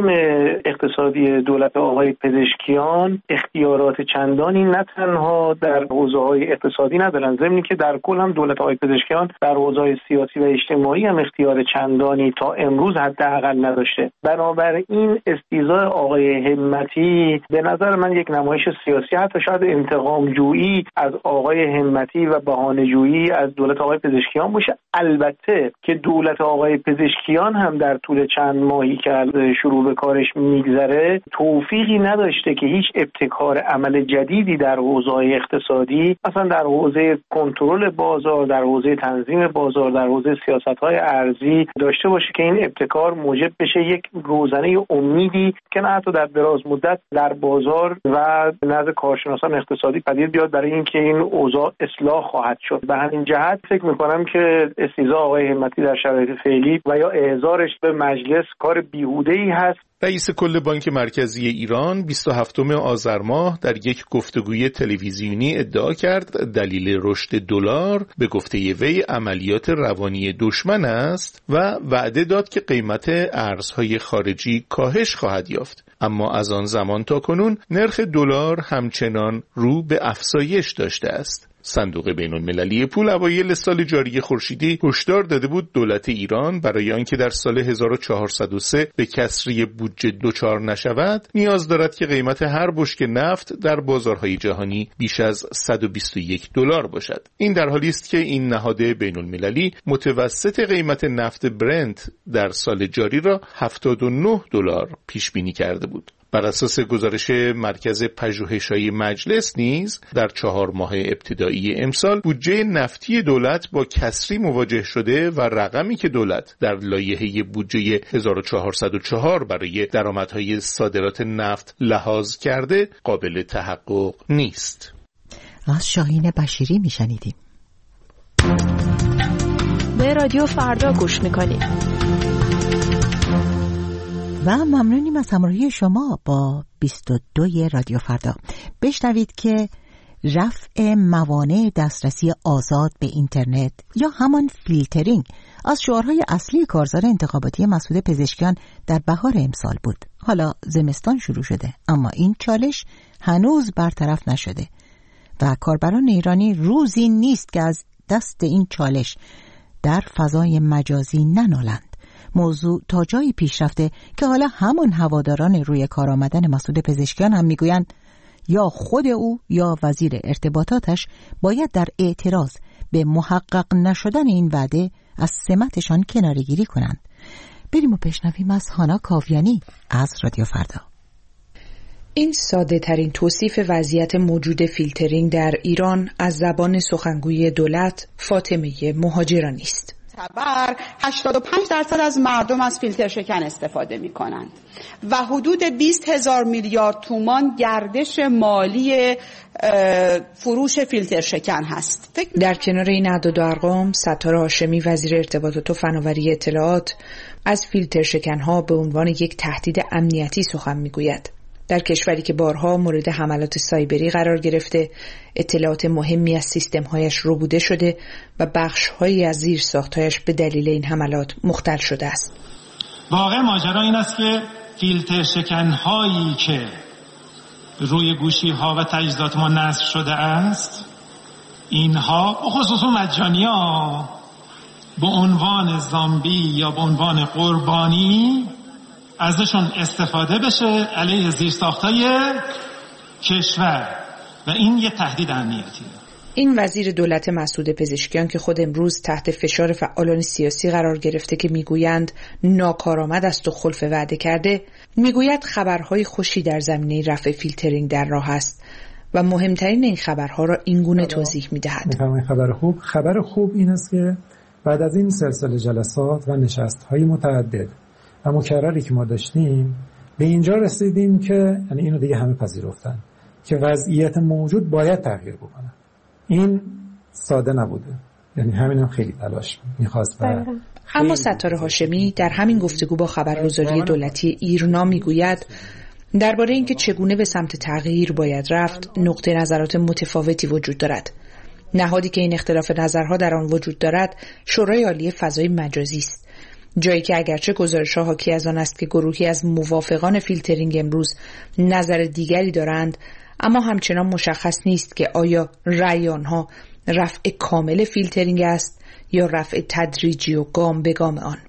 اقتصادی دولت آقای پزشکیان اختیارات چندانی نه تنها در حوزه‌های اقتصادی ندارن، ضمن که در کل هم دولت آقای پزشکیان در حوزه‌های سیاسی و اجتماعی هم اختیار چندانی تا امروز حداقل نداشته. بنابراین استیضاح آقای همتی به نظر من یک نمایش سیاسی، حتی شاید انتقام جویی از آقای همتی و بهانه جویی از دولت آقای پزشکیان باشه. البته که دولت آقای پزشکیان هم در طول چند ماهی که شروع به کارش میگذره توفیقی نداشته که هیچ ابتکار عمل جدیدی در حوزه‌های اقتصادی، مثلا در حوزه کنترل بازار، در حوزه تنظیم بازار، در حوزه سیاست‌های ارزی داشته باشه که این ابتکار موجب بشه یک روزنه امیدی که نه حتی در دراز مدت در بازار و نزد کارشناسان اقتصادی پدید بیاد برای اینکه این اوضاع اصلاح خواهد شد. به همین جهت فکر می‌کنم که استیضاح آقای همتی در شرایط فعلی و یا احضارش به مجلس کار بیهوده‌ای هست. رئیس کل بانک مرکزی ایران بیست و هفتم آذر ماه در یک گفتگوی تلویزیونی ادعا کرد دلیل رشد دلار به گفته وی عملیات روانی دشمن است و وعده داد که قیمت ارزهای خارجی کاهش خواهد یافت. اما از آن زمان تا کنون نرخ دلار همچنان رو به افزایش داشته است. صندوق بین‌المللی پول اوایل سال جاری خورشیدی هشدار داده بود دولت ایران برای آنکه در سال هزار و چهارصد و سه به کسری بودجه دچار نشود نیاز دارد که قیمت هر بشکه نفت در بازارهای جهانی بیش از صد و بیست و یک دلار باشد. این در حالی است که این نهاد بین‌المللی متوسط قیمت نفت برنت در سال جاری را هفتاد و نه دلار پیش بینی کرده بود. بر اساس گزارش مرکز پژوهش‌های مجلس نیز در چهار ماه ابتدایی امسال بودجه نفتی دولت با کسری مواجه شده و رقمی که دولت در لایحه بودجه هزار و چهارصد و چهار برای درآمدهای صادرات نفت لحاظ کرده قابل تحقق نیست. از شاهین بشیری میشنیدیم. به رادیو فردا گوش میکنیم و ممنونیم از همراهی شما با بیست و دو رادیو فردا. بشنوید که رفع موانع دسترسی آزاد به اینترنت یا همان فیلترینگ از شعارهای اصلی کارزار انتخاباتی مسعود پزشکیان در بهار امسال بود. حالا زمستان شروع شده اما این چالش هنوز برطرف نشده و کاربران ایرانی روزی نیست که از دست این چالش در فضای مجازی ننالند. موضوع تا جایی پیش رفته که حالا همون هواداران روی کار آمدن مسعود پزشکیان هم میگویند یا خود او یا وزیر ارتباطاتش باید در اعتراض به محقق نشدن این وعده از سمتشان کناره‌گیری کنند. بریم و بشنویم از هانا کاویانی از رادیو فردا. این ساده ترین توصیف وضعیت موجود فیلترینگ در ایران از زبان سخنگوی دولت فاطمه مهاجرانی است. بر هشتاد و پنج درصد از مردم از فیلتر شکن استفاده می کنند و حدود بیست هزار میلیارد تومان گردش مالی فروش فیلتر شکن هست. در کنار این اعداد و ارقام ستار هاشمی وزیر ارتباطات و فناوری اطلاعات از فیلتر شکن ها به عنوان یک تهدید امنیتی سخن می گوید. در کشوری که بارها مورد حملات سایبری قرار گرفته، اطلاعات مهمی از سیستم‌هایش ربوده شده و بخش‌هایی از زیرساخت‌هایش به دلیل این حملات مختل شده است. واقع ماجرا این است که فیلتر شکن‌هایی که روی گوشی ها و تجهیزات ما نصب شده است، اینها خصوص مجانی ها به عنوان زامبی یا به عنوان قربانی ازشون استفاده بشه علیه زیرساختای کشور و این یه تهدید امنیتیه. این وزیر دولت مسعود پزشکیان که خود امروز تحت فشار فعالان سیاسی قرار گرفته که میگویند ناکارآمد است و خلف وعده کرده، میگوید خبرهای خوشی در زمینه رفع فیلترینگ در راه است و مهمترین این خبرها را اینگونه توضیح میدهد. میفرمایید خبر خوب خبر خوب این است که بعد از این سلسله جلسات و نشست‌های متعدد و مکرری که ما داشتیم به اینجا رسیدیم که یعنی اینو دیگه همه پذیرفتن که وضعیت موجود باید تغییر بکنه. این ساده نبوده، یعنی همین هم خیلی تلاش میخواست. اما ستار هاشمی در همین گفتگو با خبرگزاری دولتی ایرنا میگوید درباره اینکه چگونه به سمت تغییر باید رفت نقطه نظرات متفاوتی وجود دارد. نهادی که این اختلاف نظرها در آن وجود دارد شورای عالی فضای مجازی است، جایی که اگرچه گزارش‌ها حاکی از آن است که گروهی از موافقان فیلترینگ امروز نظر دیگری دارند، اما همچنان مشخص نیست که آیا رأی آنها رفع کامل فیلترینگ است یا رفع تدریجی و گام به گام آن.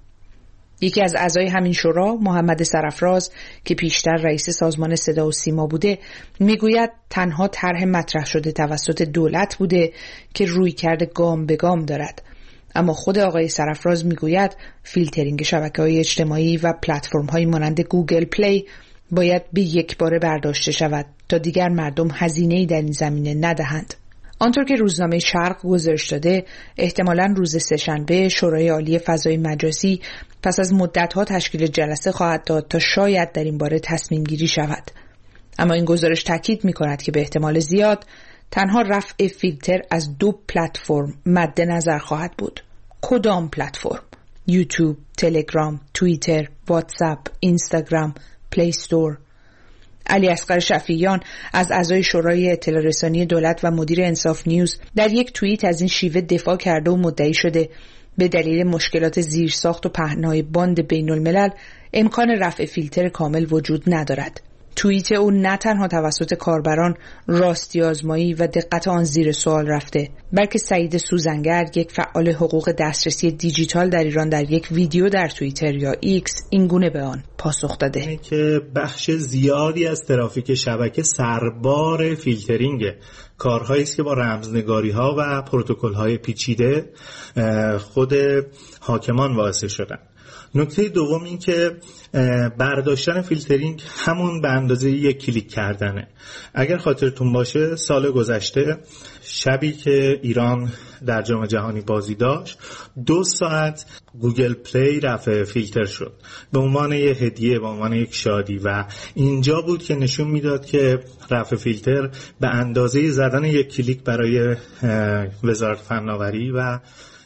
یکی از اعضای همین شورا، محمد سرافراز که پیشتر رئیس سازمان صدا و سیما بوده، میگوید تنها طرح مطرح شده توسط دولت بوده که رویکرد گام به گام دارد. اما خود آقای سرافراز میگوید فیلترینگ شبکه‌های اجتماعی و پلتفرم‌های مانند گوگل پلی باید به یک باره برداشته شود تا دیگر مردم هزینه‌ای در این زمینه ندهند. آنطور که روزنامه شرق گزارش داده، احتمالاً روز سه‌شنبه شورای عالی فضای مجازی پس از مدت‌ها تشکیل جلسه خواهد داد تا شاید در این باره تصمیم گیری شود. اما این گزارش تاکید می‌کند که به احتمال زیاد تنها رفع فیلتر از دو پلتفرم مد نظر خواهد بود. کدام پلتفرم؟ یوتیوب، تلگرام، توییتر، واتساپ، اینستاگرام، پلی استور. علی اصغر شفیعیان از اعضای شورای اطلاع رسانی دولت و مدیر انصاف نیوز در یک توییت از این شیوه دفاع کرده و مدعی شده به دلیل مشکلات زیرساخت و پهنای باند بین الملل امکان رفع فیلتر کامل وجود ندارد. توییت او نه تنها توسط کاربران راستی آزمایی و دقت آن زیر سوال رفته، بلکه سعید سوزنگر، یک فعال حقوق دسترسی دیجیتال در ایران، در یک ویدیو در توییتر یا ایکس اینگونه به آن پاسخ داده که بخش زیادی از ترافیک شبکه سربار فیلترینگ کارهایی است که با رمزنگاری‌ها و پروتکل‌های پیچیده خود حاکمان واسه شدن. نکته دوم این که برداشتن فیلترینگ همون به اندازه یک کلیک کردنه. اگر خاطرتون باشه سال گذشته شبی که ایران در جام جهانی بازی داشت دو ساعت گوگل پلی رفع فیلتر شد به عنوان یک هدیه، به عنوان یک شادی، و اینجا بود که نشون میداد که رفع فیلتر به اندازه زدن یک کلیک برای وزارت فناوری و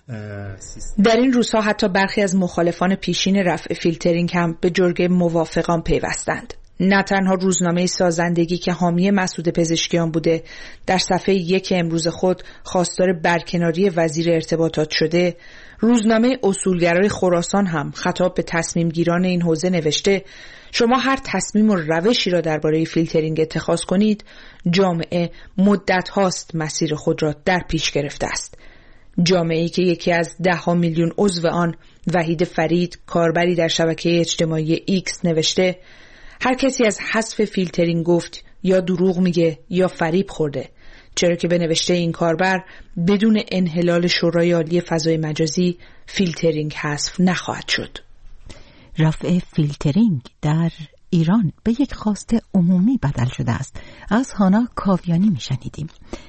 در این روزها حتی برخی از مخالفان پیشین رفع فیلترینگ هم به جرگه موافقان پیوستند. نه تنها روزنامه سازندگی که حامی مسعود پزشکیان بوده در صفحه یک امروز خود خواستار برکناری وزیر ارتباطات شده، روزنامه اصولگرای خراسان هم خطاب به تصمیم گیران این حوزه نوشته شما هر تصمیم و روشی را درباره فیلترینگ اتخاذ کنید، جامعه مدت هاست مسیر خود را در پیش گرفته است. جامعه‌ای که یکی از ده ها میلیون عضو آن، وحید فرید، کاربری در شبکه اجتماعی ایکس نوشته هر کسی از حذف فیلترینگ گفت یا دروغ میگه یا فریب خورده، چرا که به نوشته این کاربر بدون انحلال شورای عالی فضای مجازی فیلترینگ حذف نخواهد شد. رفع فیلترینگ در ایران به یک خواست عمومی بدل شده است. از هانا کاویانی میشنیدیم.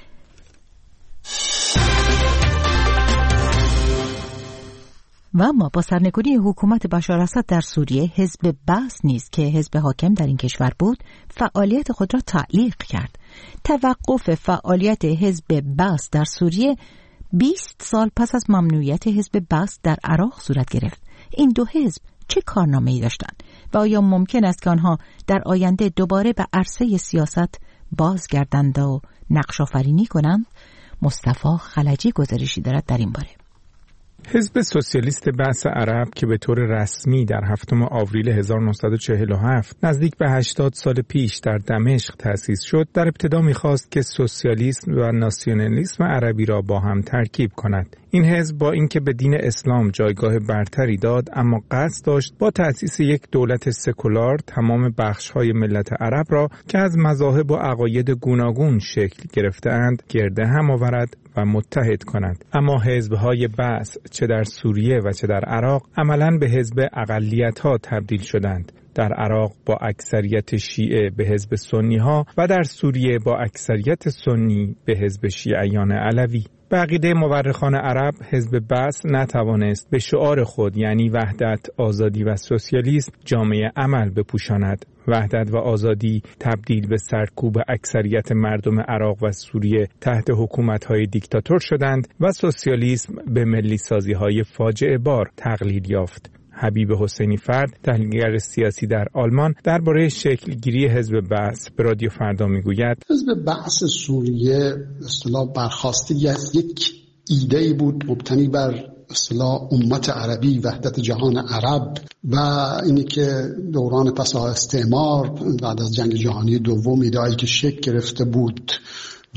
و ما با سرنگونی حکومت بشار اسد در سوریه، حزب بعث نیز که حزب حاکم در این کشور بود فعالیت خود را تعلیق کرد. توقف فعالیت حزب بعث در سوریه بیست سال پس از ممنوعیت حزب بعث در عراق صورت گرفت. این دو حزب چه کارنامه‌ای داشتند و آیا ممکن است که آنها در آینده دوباره به عرصه سیاست بازگردند و نقش آفرینی کنند؟ مصطفی خلجی گزارشی دارد در این باره. حزب سوسیالیست بعث عرب که به طور رسمی در هفتم آوریل هزار و نهصد و چهل و هفت نزدیک به هشتاد سال پیش در دمشق تأسیس شد، در ابتدا می‌خواست که سوسیالیسم و ناسیونالیسم عربی را با هم ترکیب کند. این حزب با اینکه به دین اسلام جایگاه برتری داد، اما قصد داشت با تأسیس یک دولت سکولار تمام بخش‌های ملت عرب را که از مذاهب و عقاید گوناگون شکل گرفته‌اند گرد هم آورد و متحد کند. اما حزب‌های بعث چه در سوریه و چه در عراق عملاً به حزب اقلیت‌ها تبدیل شدند. در عراق با اکثریت شیعه به حزب سنی‌ها و در سوریه با اکثریت سنی به حزب شیعیان علوی. به عقیده مورخان عرب، حزب بعث نتوانست به شعار خود یعنی وحدت، آزادی و سوسیالیسم جامعه عمل بپوشاند. وحدت و آزادی تبدیل به سرکوب اکثریت مردم عراق و سوریه تحت حکومت‌های دیکتاتور شدند و سوسیالیسم به ملی سازی‌های فاجعه بار تقلیل یافت. حبیب حسینی فرد، تحلیلگر سیاسی در آلمان، درباره شکلگیری حزب بعث به رادیو فردا میگوید: حزب بعث سوریه اصطلاح برخواسته از یک ایده‌ای بود مبتنی بر اصطلاح امت عربی، وحدت جهان عرب و اینی که دوران پس از استعمار بعد از جنگ جهانی دوم ایده‌ای که شکل گرفته بود و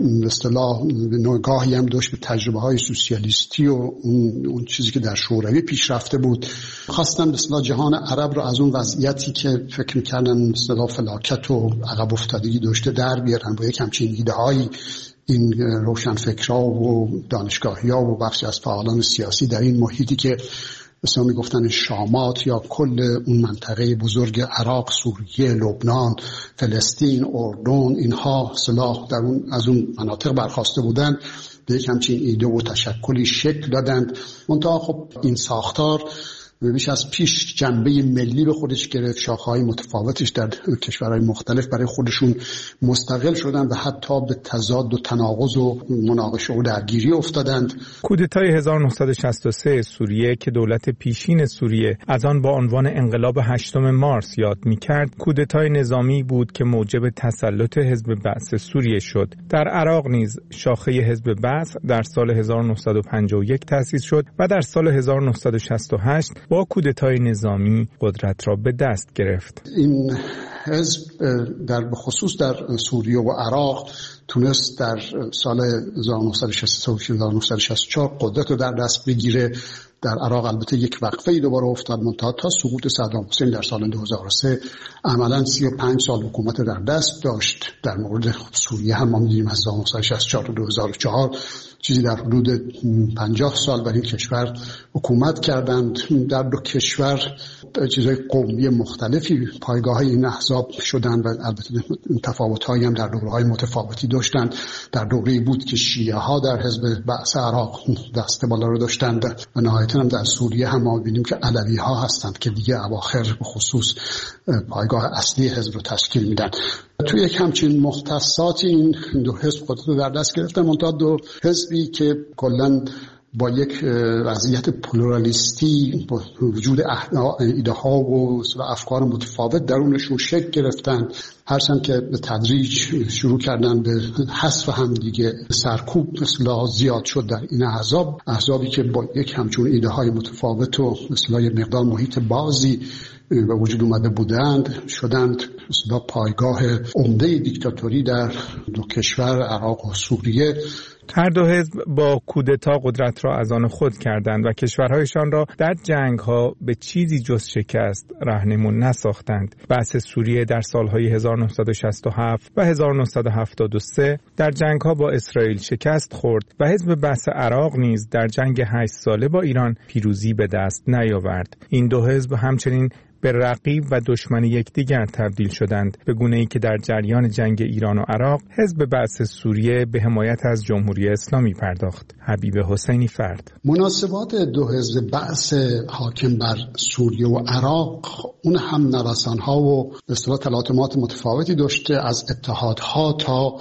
اصطلاح نگاهی هم داشت به تجربه های سوسیالیستی و اون, اون چیزی که در شوروی پیشرفته بود. خواستن اصطلاح جهان عرب رو از اون وضعیتی که فکر می‌کردن اصطلاح فلاکت و عقب افتادگی داشته در بیارن با یک همچین ایده‌هایی. این روشنفکرها و دانشگاهی‌ها و بخشی از فعالان سیاسی در این محیطی که مثلا میگفتن شامات یا کل اون منطقه بزرگ عراق، سوریه، لبنان، فلسطین، اردن، اینها اصطلاح در اون از اون مناطق برخواسته بودن، به یک همچین ایده و تشکلی شکل دادند. منتها خب این ساختار بیش از پیش جنبه ملی به خودش گرفت، شاخه‌های متفاوتش در کشورهای مختلف برای خودشون مستقل شدن و حتی به تضاد و تناقض و مناقشه و درگیری افتادند. کودتای هزار و نهصد و شصت و سه سوریه که دولت پیشین سوریه از آن با عنوان انقلاب هشتم مارس یاد می‌کرد، کودتای نظامی بود که موجب تسلط حزب بعث سوریه شد. در عراق نیز شاخه حزب بعث در سال هزار و نهصد و پنجاه و یک تأسیس شد و در سال هزار و نهصد و شصت و هشت با کودتای نظامی قدرت را به دست گرفت. این حزب در بخصوص در سوریه و عراق تونست در سال هزار و نهصد و شصت و سه هزار و نهصد و شصت و چهار قدرت رو در دست بگیره. در عراق البته یک وقفه‌ای دوباره افتاد، منتها تا سقوط صدام حسین در سال دو هزار و سه عملاً سی و پنج سال حکومت در دست داشت. در مورد سوریه هم ما می‌دونیم از هزار و نهصد و شصت و چهار تا دو هزار و چهار چیزی در حدود پنجاه سال بر این کشور حکومت کردند. در دو کشور چیزهای قومی مختلفی پایگاه‌های این احزاب شدند و البته تفاوت‌هایی هم در دوره‌های متفاوتی داشتند. در دوره‌ای بود که شیعه‌ها در حزب بعث عراق دست بالا رو داشتند و نهایتاً هم در سوریه هم ما می‌بینیم که علوی‌ها هستند که دیگه اواخر به خصوص پایگاه اصلی حزب رو تشکیل میدن. توی یک همچین مختصاتی این دو حزب قدرت رو در دست گرفتن، منتها دو حزبی که کلاً با یک وضعیت پلورالیستی با وجود ایده ها و افکار متفاوت درونشون شکل گرفتن، هرچند که به تدریج شروع کردن به حذف هم دیگه، سرکوب مثلا زیاد شد در این احزاب احزابی که با یک همچون ایده های متفاوت و مثلا یک مقدار محیط بازی به وجود اومده بودند شدند مثلا پایگاه عمده دیکتاتوری در دو کشور عراق و سوریه. هر دو حزب با کودتا قدرت را از آن خود کردند و کشورهایشان را در جنگ‌ها به چیزی جز شکست راهنمون نساختند. بعث سوریه در سالهای هزار و نهصد و شصت و هفت و هزار و نهصد و هفتاد و سه در جنگ‌ها با اسرائیل شکست خورد و حزب بعث عراق نیز در جنگ هشت ساله با ایران پیروزی به دست نیاورد. این دو حزب همچنین به رقیب و دشمن یکدیگر تبدیل شدند، به گونه‌ای که در جریان جنگ ایران و عراق حزب بعث سوریه به حمایت از جمهوری اسلامی پرداخت. حبیب حسینی فرد. مناسبات دو حزب بعث حاکم بر سوریه و عراق اون هم نوسان‌ها و به اصطلاح تلاطمات متفاوتی داشته، از اتحادها تا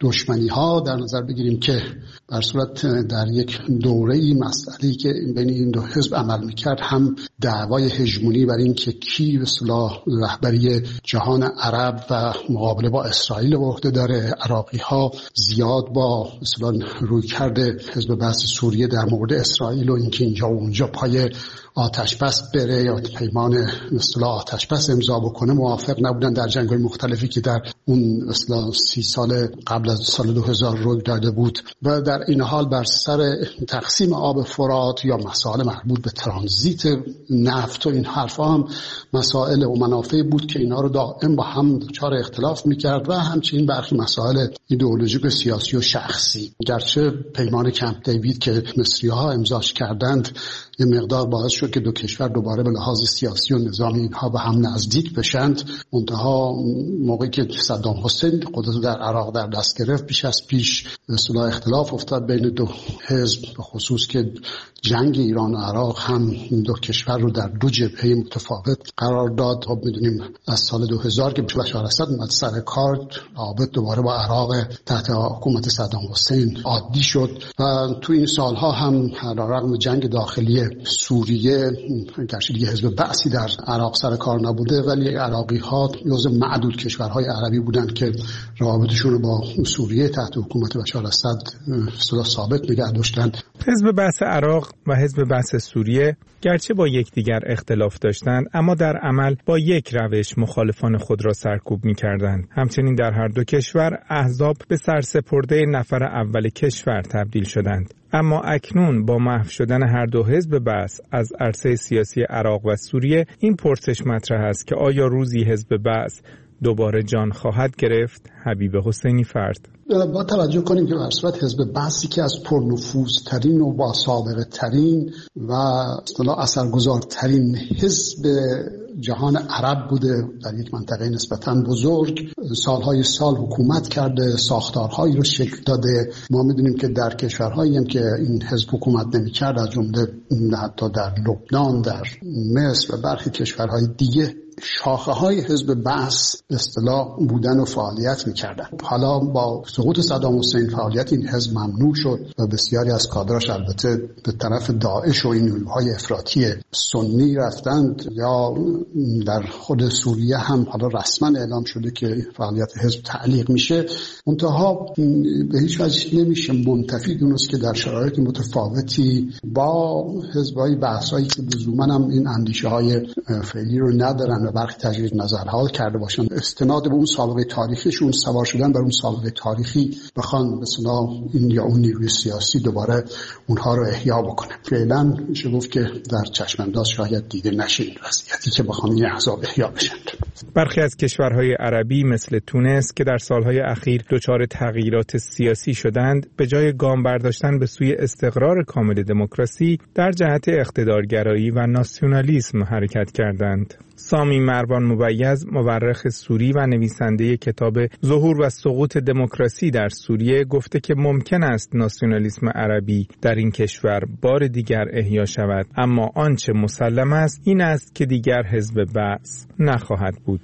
دشمنی ها در نظر بگیریم که در صورت در یک دوره‌ای مسئله‌ای که بین این دو حزب عمل میکرد، هم دعوای هژمونی بر این که کی به اصطلاح رهبری جهان عرب و مقابله با اسرائیل به عهده داره. عراقی ها زیاد با اصطلاح روی کرده حزب بعث سوریه در مورد اسرائیل و اینکه اینجا و اونجا پای آتش بس بره یا پیمان اصطلاح آتش بس امضا بکنه موافق نبودن در جنگ‌های مختلفی که در اون اصطلاح سی سال قبل از سال دو هزار روی داده بود و در این حال بر سر تقسیم آب فرات یا مسائل مربوط به ترانزیت نفت و این حرفا هم مسائل و منافع بود که اینا رو دائم با هم دچار اختلاف میکرد و همچنین برخی مسائل ایدئولوژیک و سیاسی و شخصی. گرچه پیمان کمپ دیوید که مصری‌ها امضاش کردند یه مقدار باعث شد که دو کشور دوباره به لحاظ سیاسی و نظامی اینها به هم نزدیک بشند، منتها موقعی که صدام حسین قدرت در عراق در دست گرفت بیش از پیش به اصطلاح اختلاف افتاد بین دو حزب، به خصوص که جنگ ایران و عراق هم دو کشور رو در دو جبهه متفاوت قرار داد. خب میدونیم از سال دو هزار که بشار اسد اومد سر کار، رابط دوباره با عراق تحت حکومت صدام حسین عادی شد و تو این سالها هم علیرغم جنگ داخلی سوریه گرچه دیگه حزب بعثی در عراق سر کار نبوده، ولی عراقی ها جزو معدود کشورهای عربی بودند که روابطشون رو با سوریه تحت حکومت بشار اسد اصطلاح ثابت نگه داشتند. حزب بعث عراق و حزب بعث سوریه گرچه با یکدیگر اختلاف داشتند، اما در عمل با یک روش مخالفان خود را سرکوب می‌کردند. همچنین در هر دو کشور احزاب به سرسپرده نفر اول کشور تبدیل شدند. اما اکنون با محو شدن هر دو حزب بعث از عرصه سیاسی عراق و سوریه این پرسش مطرح است که آیا روزی حزب بعث دوباره جان خواهد گرفت؟ حبیب حسینی فرد. با توجه کنیم که در صورت حزب بعثی که از پرنفوذترین و با سابقه ترین و اصطلاح اثرگذارترین حزب جهان عرب بوده، در یک منطقه نسبتاً بزرگ سالهای سال حکومت کرده، ساختارهایی رو شکل داده. ما میدونیم که در کشورهایی هم که این حزب حکومت نمی‌کرد، از جمله حتی در لبنان، در مصر و برخی کشورهای دیگه، شاخه های حزب بعث اصطلاح بودن و فعالیت میکردن. حالا با سقوط صدام حسین فعالیت این حزب ممنوع شد و بسیاری از کادراش البته به طرف داعش و این نیروهای افراطی سنی رفتند، یا در خود سوریه هم حالا رسما اعلام شده که فعالیت حزب تعلیق میشه. منتها به هیچ وجه نمیشه منتفی دونست که در شرایط متفاوتی با حزب‌های بعثایی که لزوما هم این اندیشه های فعلی رو ندارن و برخی تجدید نظرها کرده باشن، استناد به اون سابقه تاریخیشون، سوار شدن بر اون سابقه تاریخی بخوان به اصطلاح این یا اون نیروی سیاسی دوباره اونها رو احیا بکنه. فعلا میشه گفت که در چشم انداز شاید دیده نشه این وضعیتی که بخوان این احزاب احیا بشن. برخی از کشورهای عربی مثل تونس که در سالهای اخیر دچار تغییرات سیاسی شدند، به جای گام برداشتن به سوی استقرار کامل دموکراسی در جهت اقتدارگرایی و ناسیونالیسم حرکت کردند. سامی مروان مبیض، مورخ سوری و نویسنده کتاب ظهور و سقوط دموکراسی در سوریه، گفته که ممکن است ناسیونالیسم عربی در این کشور بار دیگر احیا شود، اما آنچه مسلم است این است که دیگر حزب بعث نخواهد بود.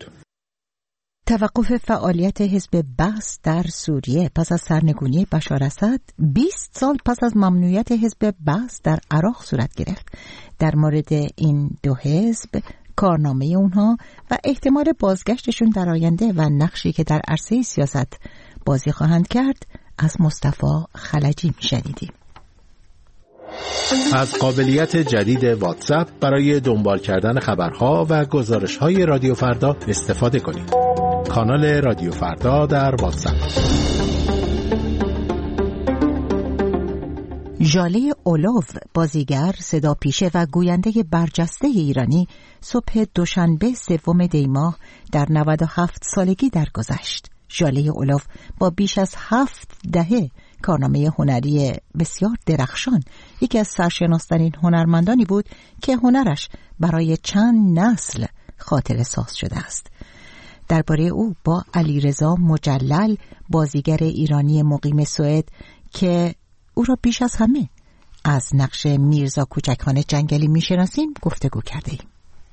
توقف فعالیت حزب بعث در سوریه پس از سرنگونی بشار اسد بیست سال پس از ممنوعیت حزب بعث در عراق صورت گرفت. در مورد این دو حزب، کارنامه اونها و احتمال بازگشتشون در آینده و نقشی که در عرصه سیاست بازی خواهند کرد از مصطفی خلجی میشنیدیم. از قابلیت جدید واتساپ برای دنبال کردن خبرها و گزارش‌های رادیو فردا استفاده کنید. کانال رادیو فردا در واتساپ. ژاله اولوف، بازیگر، صداپیشه و گوینده برجسته ایرانی، صبح دوشنبه سوم دی ماه در نود و هفت سالگی درگذشت. ژاله اولوف با بیش از هفت دهه کارنامه هنری بسیار درخشان، یکی از سرشناسترین هنرمندانی بود که هنرش برای چند نسل خاطره ساز شده است. درباره او با علیرضا مجلل، بازیگر ایرانی مقیم سوئد که او را بیش از همه از نقش میرزا کوچکخان جنگلی میشناسیم، گفتگو کرده ایم.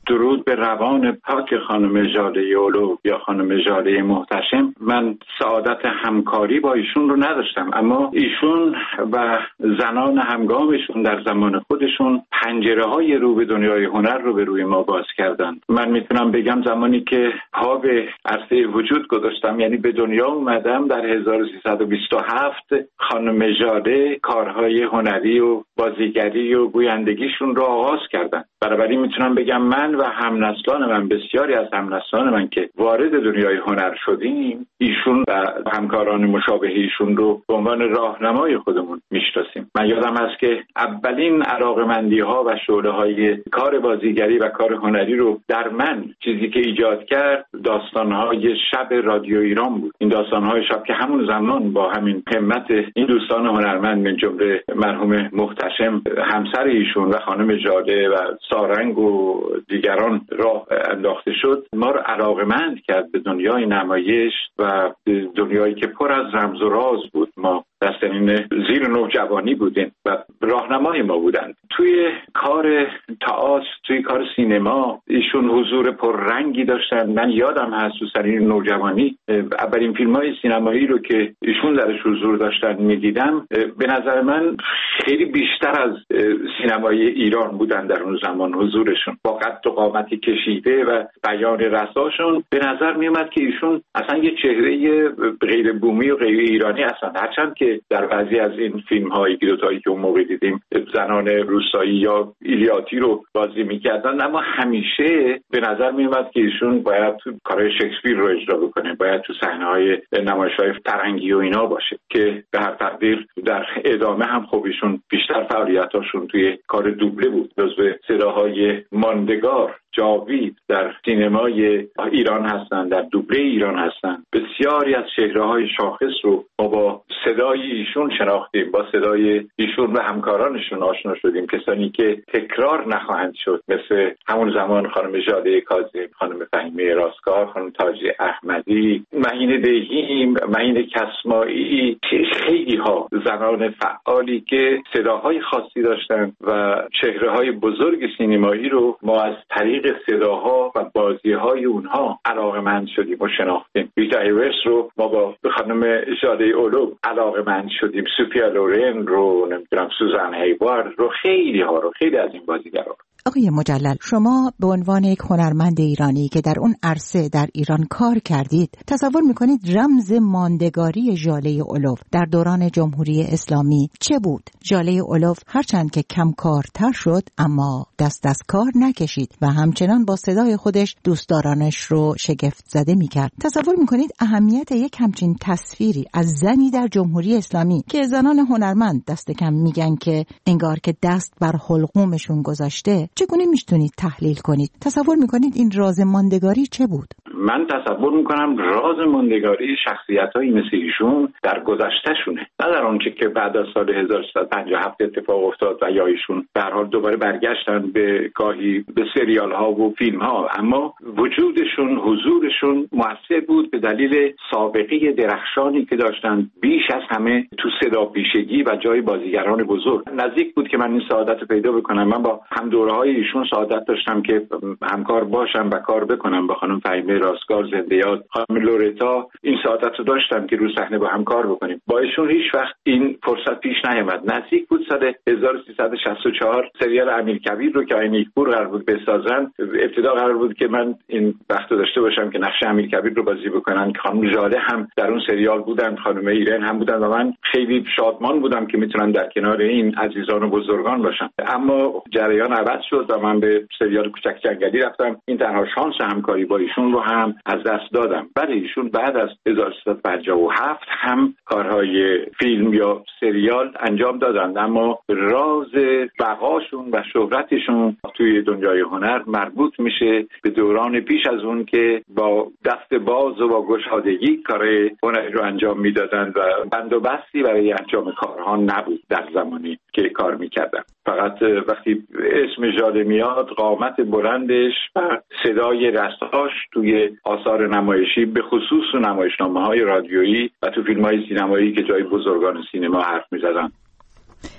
درود به روان پاک خانم ژاله اولو یا خانم ژاله محتشم، من سعادت همکاری با ایشون رو نداشتم، اما ایشون و زنان همگامشون در زمان خودشون پنجره های رو به دنیای هنر رو به روی ما باز کردند. من میتونم بگم زمانی که پا به عرصه وجود گذاشتم، یعنی به دنیا اومدم در هزار و سیصد و بیست و هفت، خانم ژاله کارهای هنری و بازیگری و گویندگیشون رو آغاز کردن. بنابراین میتونم بگم من و همنسلان من، بسیاری از همنسلان من که وارد دنیای هنر شدیم، ایشون و همکاران مشابه ایشون رو به عنوان راهنمای خودمون میشناسیم. من یادم هست که اولین علاقه‌مندی‌ها و شعله‌های کار بازیگری و کار هنری رو در من چیزی که ایجاد کرد داستان‌های شب رادیو ایران بود. این داستان‌های شب که همون زمان با همین همت این دوستان هنرمند من جمله مرحوم محتشم همسر ایشون و خانم ژاله و سارنگ و دیگران راه انداخته شد، ما رو علاقه‌مند کرد به دنیای نمایش و دنیایی که پر از رمز و راز بود. ما در سنین زیر نوجوانی بودیم و راهنمای ما بودند. توی کار تئاتر، توی کار سینما ایشون حضور پررنگی داشتن. من یادم هست تو سنین نوجوانی اولین فیلم‌های سینمایی رو که ایشون درش حضور داشتن می‌دیدم، به نظر من خیلی بیشتر از سینمای ایران بودن در اون زمان حضورشون. با قد و قامتی کشیده و بیان رساشون به نظر میومد که ایشون اصلا یه چهره غیر بومی و غیر ایرانی هستن، هرچند که در بعضی از این فیلم‌های دوتایی که اون موقع دیدیم زنان روستایی یا ایلیاتی رو بازی می‌کردن، اما همیشه به نظر میومد که ایشون باید تو کارهای شکسپیر رو اجرا بکنه، باید تو صحنه‌های نمایش‌های فرنگی و اینا باشه که به هر تقدیر در ادامه هم خب ایشون بیشتر فعالیتاشون توی کار دوبله بود. جزو صداهای ماندگار جاوید در سینمای ایران هستند، در دوبله ایران هستند. بسیاری از چهره‌های شاخص رو ما با صدای ایشون شناختیم، با صدای ایشون و همکارانشون آشنا شدیم، کسانی که تکرار نخواهند شد، مثل همون زمان خانم ژاله کاظم، خانم فهیمه راستکار، خانم تاجی احمدی، معین دیهیم، معین کسمایی، خیلی ها زنان فعالی که صداهای خاصی داشتند و چهره‌های بزرگ سینمایی رو ما از طریق صداها و بازی‌های اونها علاقه‌مند شدیم و شناختیم. ریتا ایورس رو ما با خانم ژاله اولو علاقه‌مند شدیم، سوفیا لورن رو، نمیدونم سوزان هیوارد رو، خیلی ها رو، خیلی از این بازیگرا. آقای مجلل، شما به عنوان یک هنرمند ایرانی که در اون عرصه در ایران کار کردید، تصور میکنید رمز ماندگاری ژاله اولو در دوران جمهوری اسلامی چه بود؟ ژاله اولو هرچند که کم کارتر شد اما دست از کار نکشید و همچنان با صدای خودش دوستدارانش رو شگفت زده میکرد. تصور میکنید اهمیت یک همچین تصویری از زنی در جمهوری اسلامی که زنان هنرمند دست کم میگن که انگار که دست بر حلقومشون گذاشته، چگونه میتونید تحلیل کنید؟ تصور میکنید این راز ماندگاری چه بود؟ من تصور میکنم راز ماندگاری شخصیت‌هایی مثل ایشون در گذشته‌شونه، نه در اونچه که بعد از سال هزار و سیصد و پنجاه و هفت اتفاق افتاد و یا ایشون به هر حال دوباره برگشتن به گاهی به سریال‌ها و فیلم‌ها، اما وجودشون، حضورشون مؤثر بود به دلیل سابقه درخشانی که داشتن، بیش از همه تو صدا پیشگی و جای بازیگران بزرگ. نزدیک بود که من این سعادت رو پیدا بکنم. من با هم دوره‌های ایشون سعادت داشتم که همکار باشم و کار بکنم. با خانم فهیمه راستکار زنده یاد، خانم لورتا این سعادت رو داشتم که رو صحنه با هم کار بکنیم. با ایشون هیچ وقت این فرصت پیش نیامد. نزدیک بود سال هزار و سیصد و شصت و چهار سریال امیرکبیر رو که آقای نیکپور قرار بود بسازن، ابتدا قرار بود که من این بخت رو داشته باشم که نقش امیرکبیر رو بازی بکنن. خانم ژاله هم در اون سریال بودن، خانم ایرن هم بودن و من خیلی شادمان بودم که میتونن در کنار این عزیزان و بزرگان باشن. اما جریان عوض شد و من به سریال کوچک جنگلی رفتم. این تنها شانس همکاری با ایشون رو هم از دست دادم. بعد ایشون بعد از هزار و سیصد و پنجاه و هفت هم کارهای فیلم یا سریال انجام دادند، اما راز بقاشون و شهرتشون توی دنیای هنر مربوط میشه به دوران پیش از اون که با دست باز و با گشادگی کار هنری رو انجام میدادند و بند و بستی برای انجام کارها نبود در زمانی که کار میکردن. فقط وقتی اسم ژاله میاد، قامت بلندش و صدای رساش توی آثار نمایشی، به خصوص تو نمایشنامه‌های رادیویی و تو فیلم‌های سینمایی که جای بزرگان سینما حرف می‌زدن.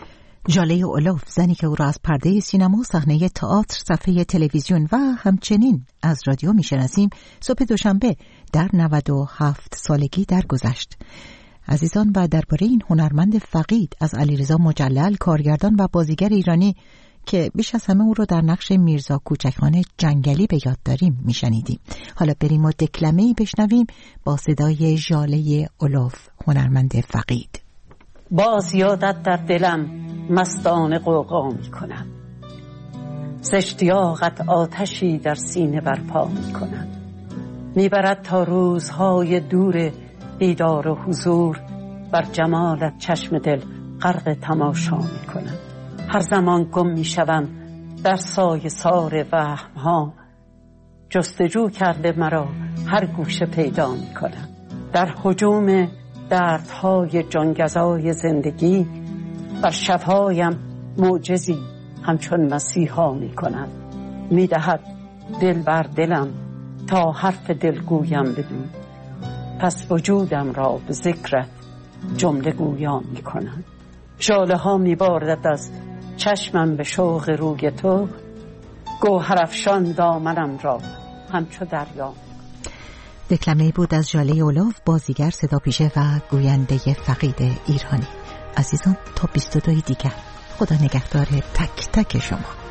ژاله اولاف، زنی که او را از پرده سینما، صحنه تئاتر، صفحه تلویزیون و همچنین از رادیو میشناسیم، صبح دوشنبه در نود و هفت سالگی درگذشت. عزیزان، و درباره این هنرمند فقید از علیرضا مجلل، کارگردان و بازیگر ایرانی که بیش از همه او را در نقش میرزا کوچکخان جنگلی به یاد داریم میشنیدیم. حالا بریم و دکلمه‌ای بشنویم با صدای ژاله اولاف، هنرمند فقید. باز یادت در دلم مستانه غوغا می کنم، ز اشتیاقت آتشی در سینه برپا می کنم. می برد تا روزهای دور دیدار و حضور، بر جمالت چشم دل غرق تماشا می کنم. هر زمان گم می شوم در سایه سار وهم ها، جستجو کرده مرا هر گوشه پیدا می کنم. در هجوم دردهای جانگزای زندگی، بر شبهایم معجزی همچون مسیحا می کند. می دهد دل بر دلم تا حرف دلگویم بدون، پس وجودم را به ذکرت جمله گویا می کنم. ژاله ها می باردد از چشمم به شوق روی تو، گوهر افشان دامنم را همچو دریا. دکلمه بود از ژاله اولاف، بازیگر، صداپیشه و گوینده فقید ایرانی. عزیزان، تا بیست و دو دیگر، خدا نگهدار تک تک شما.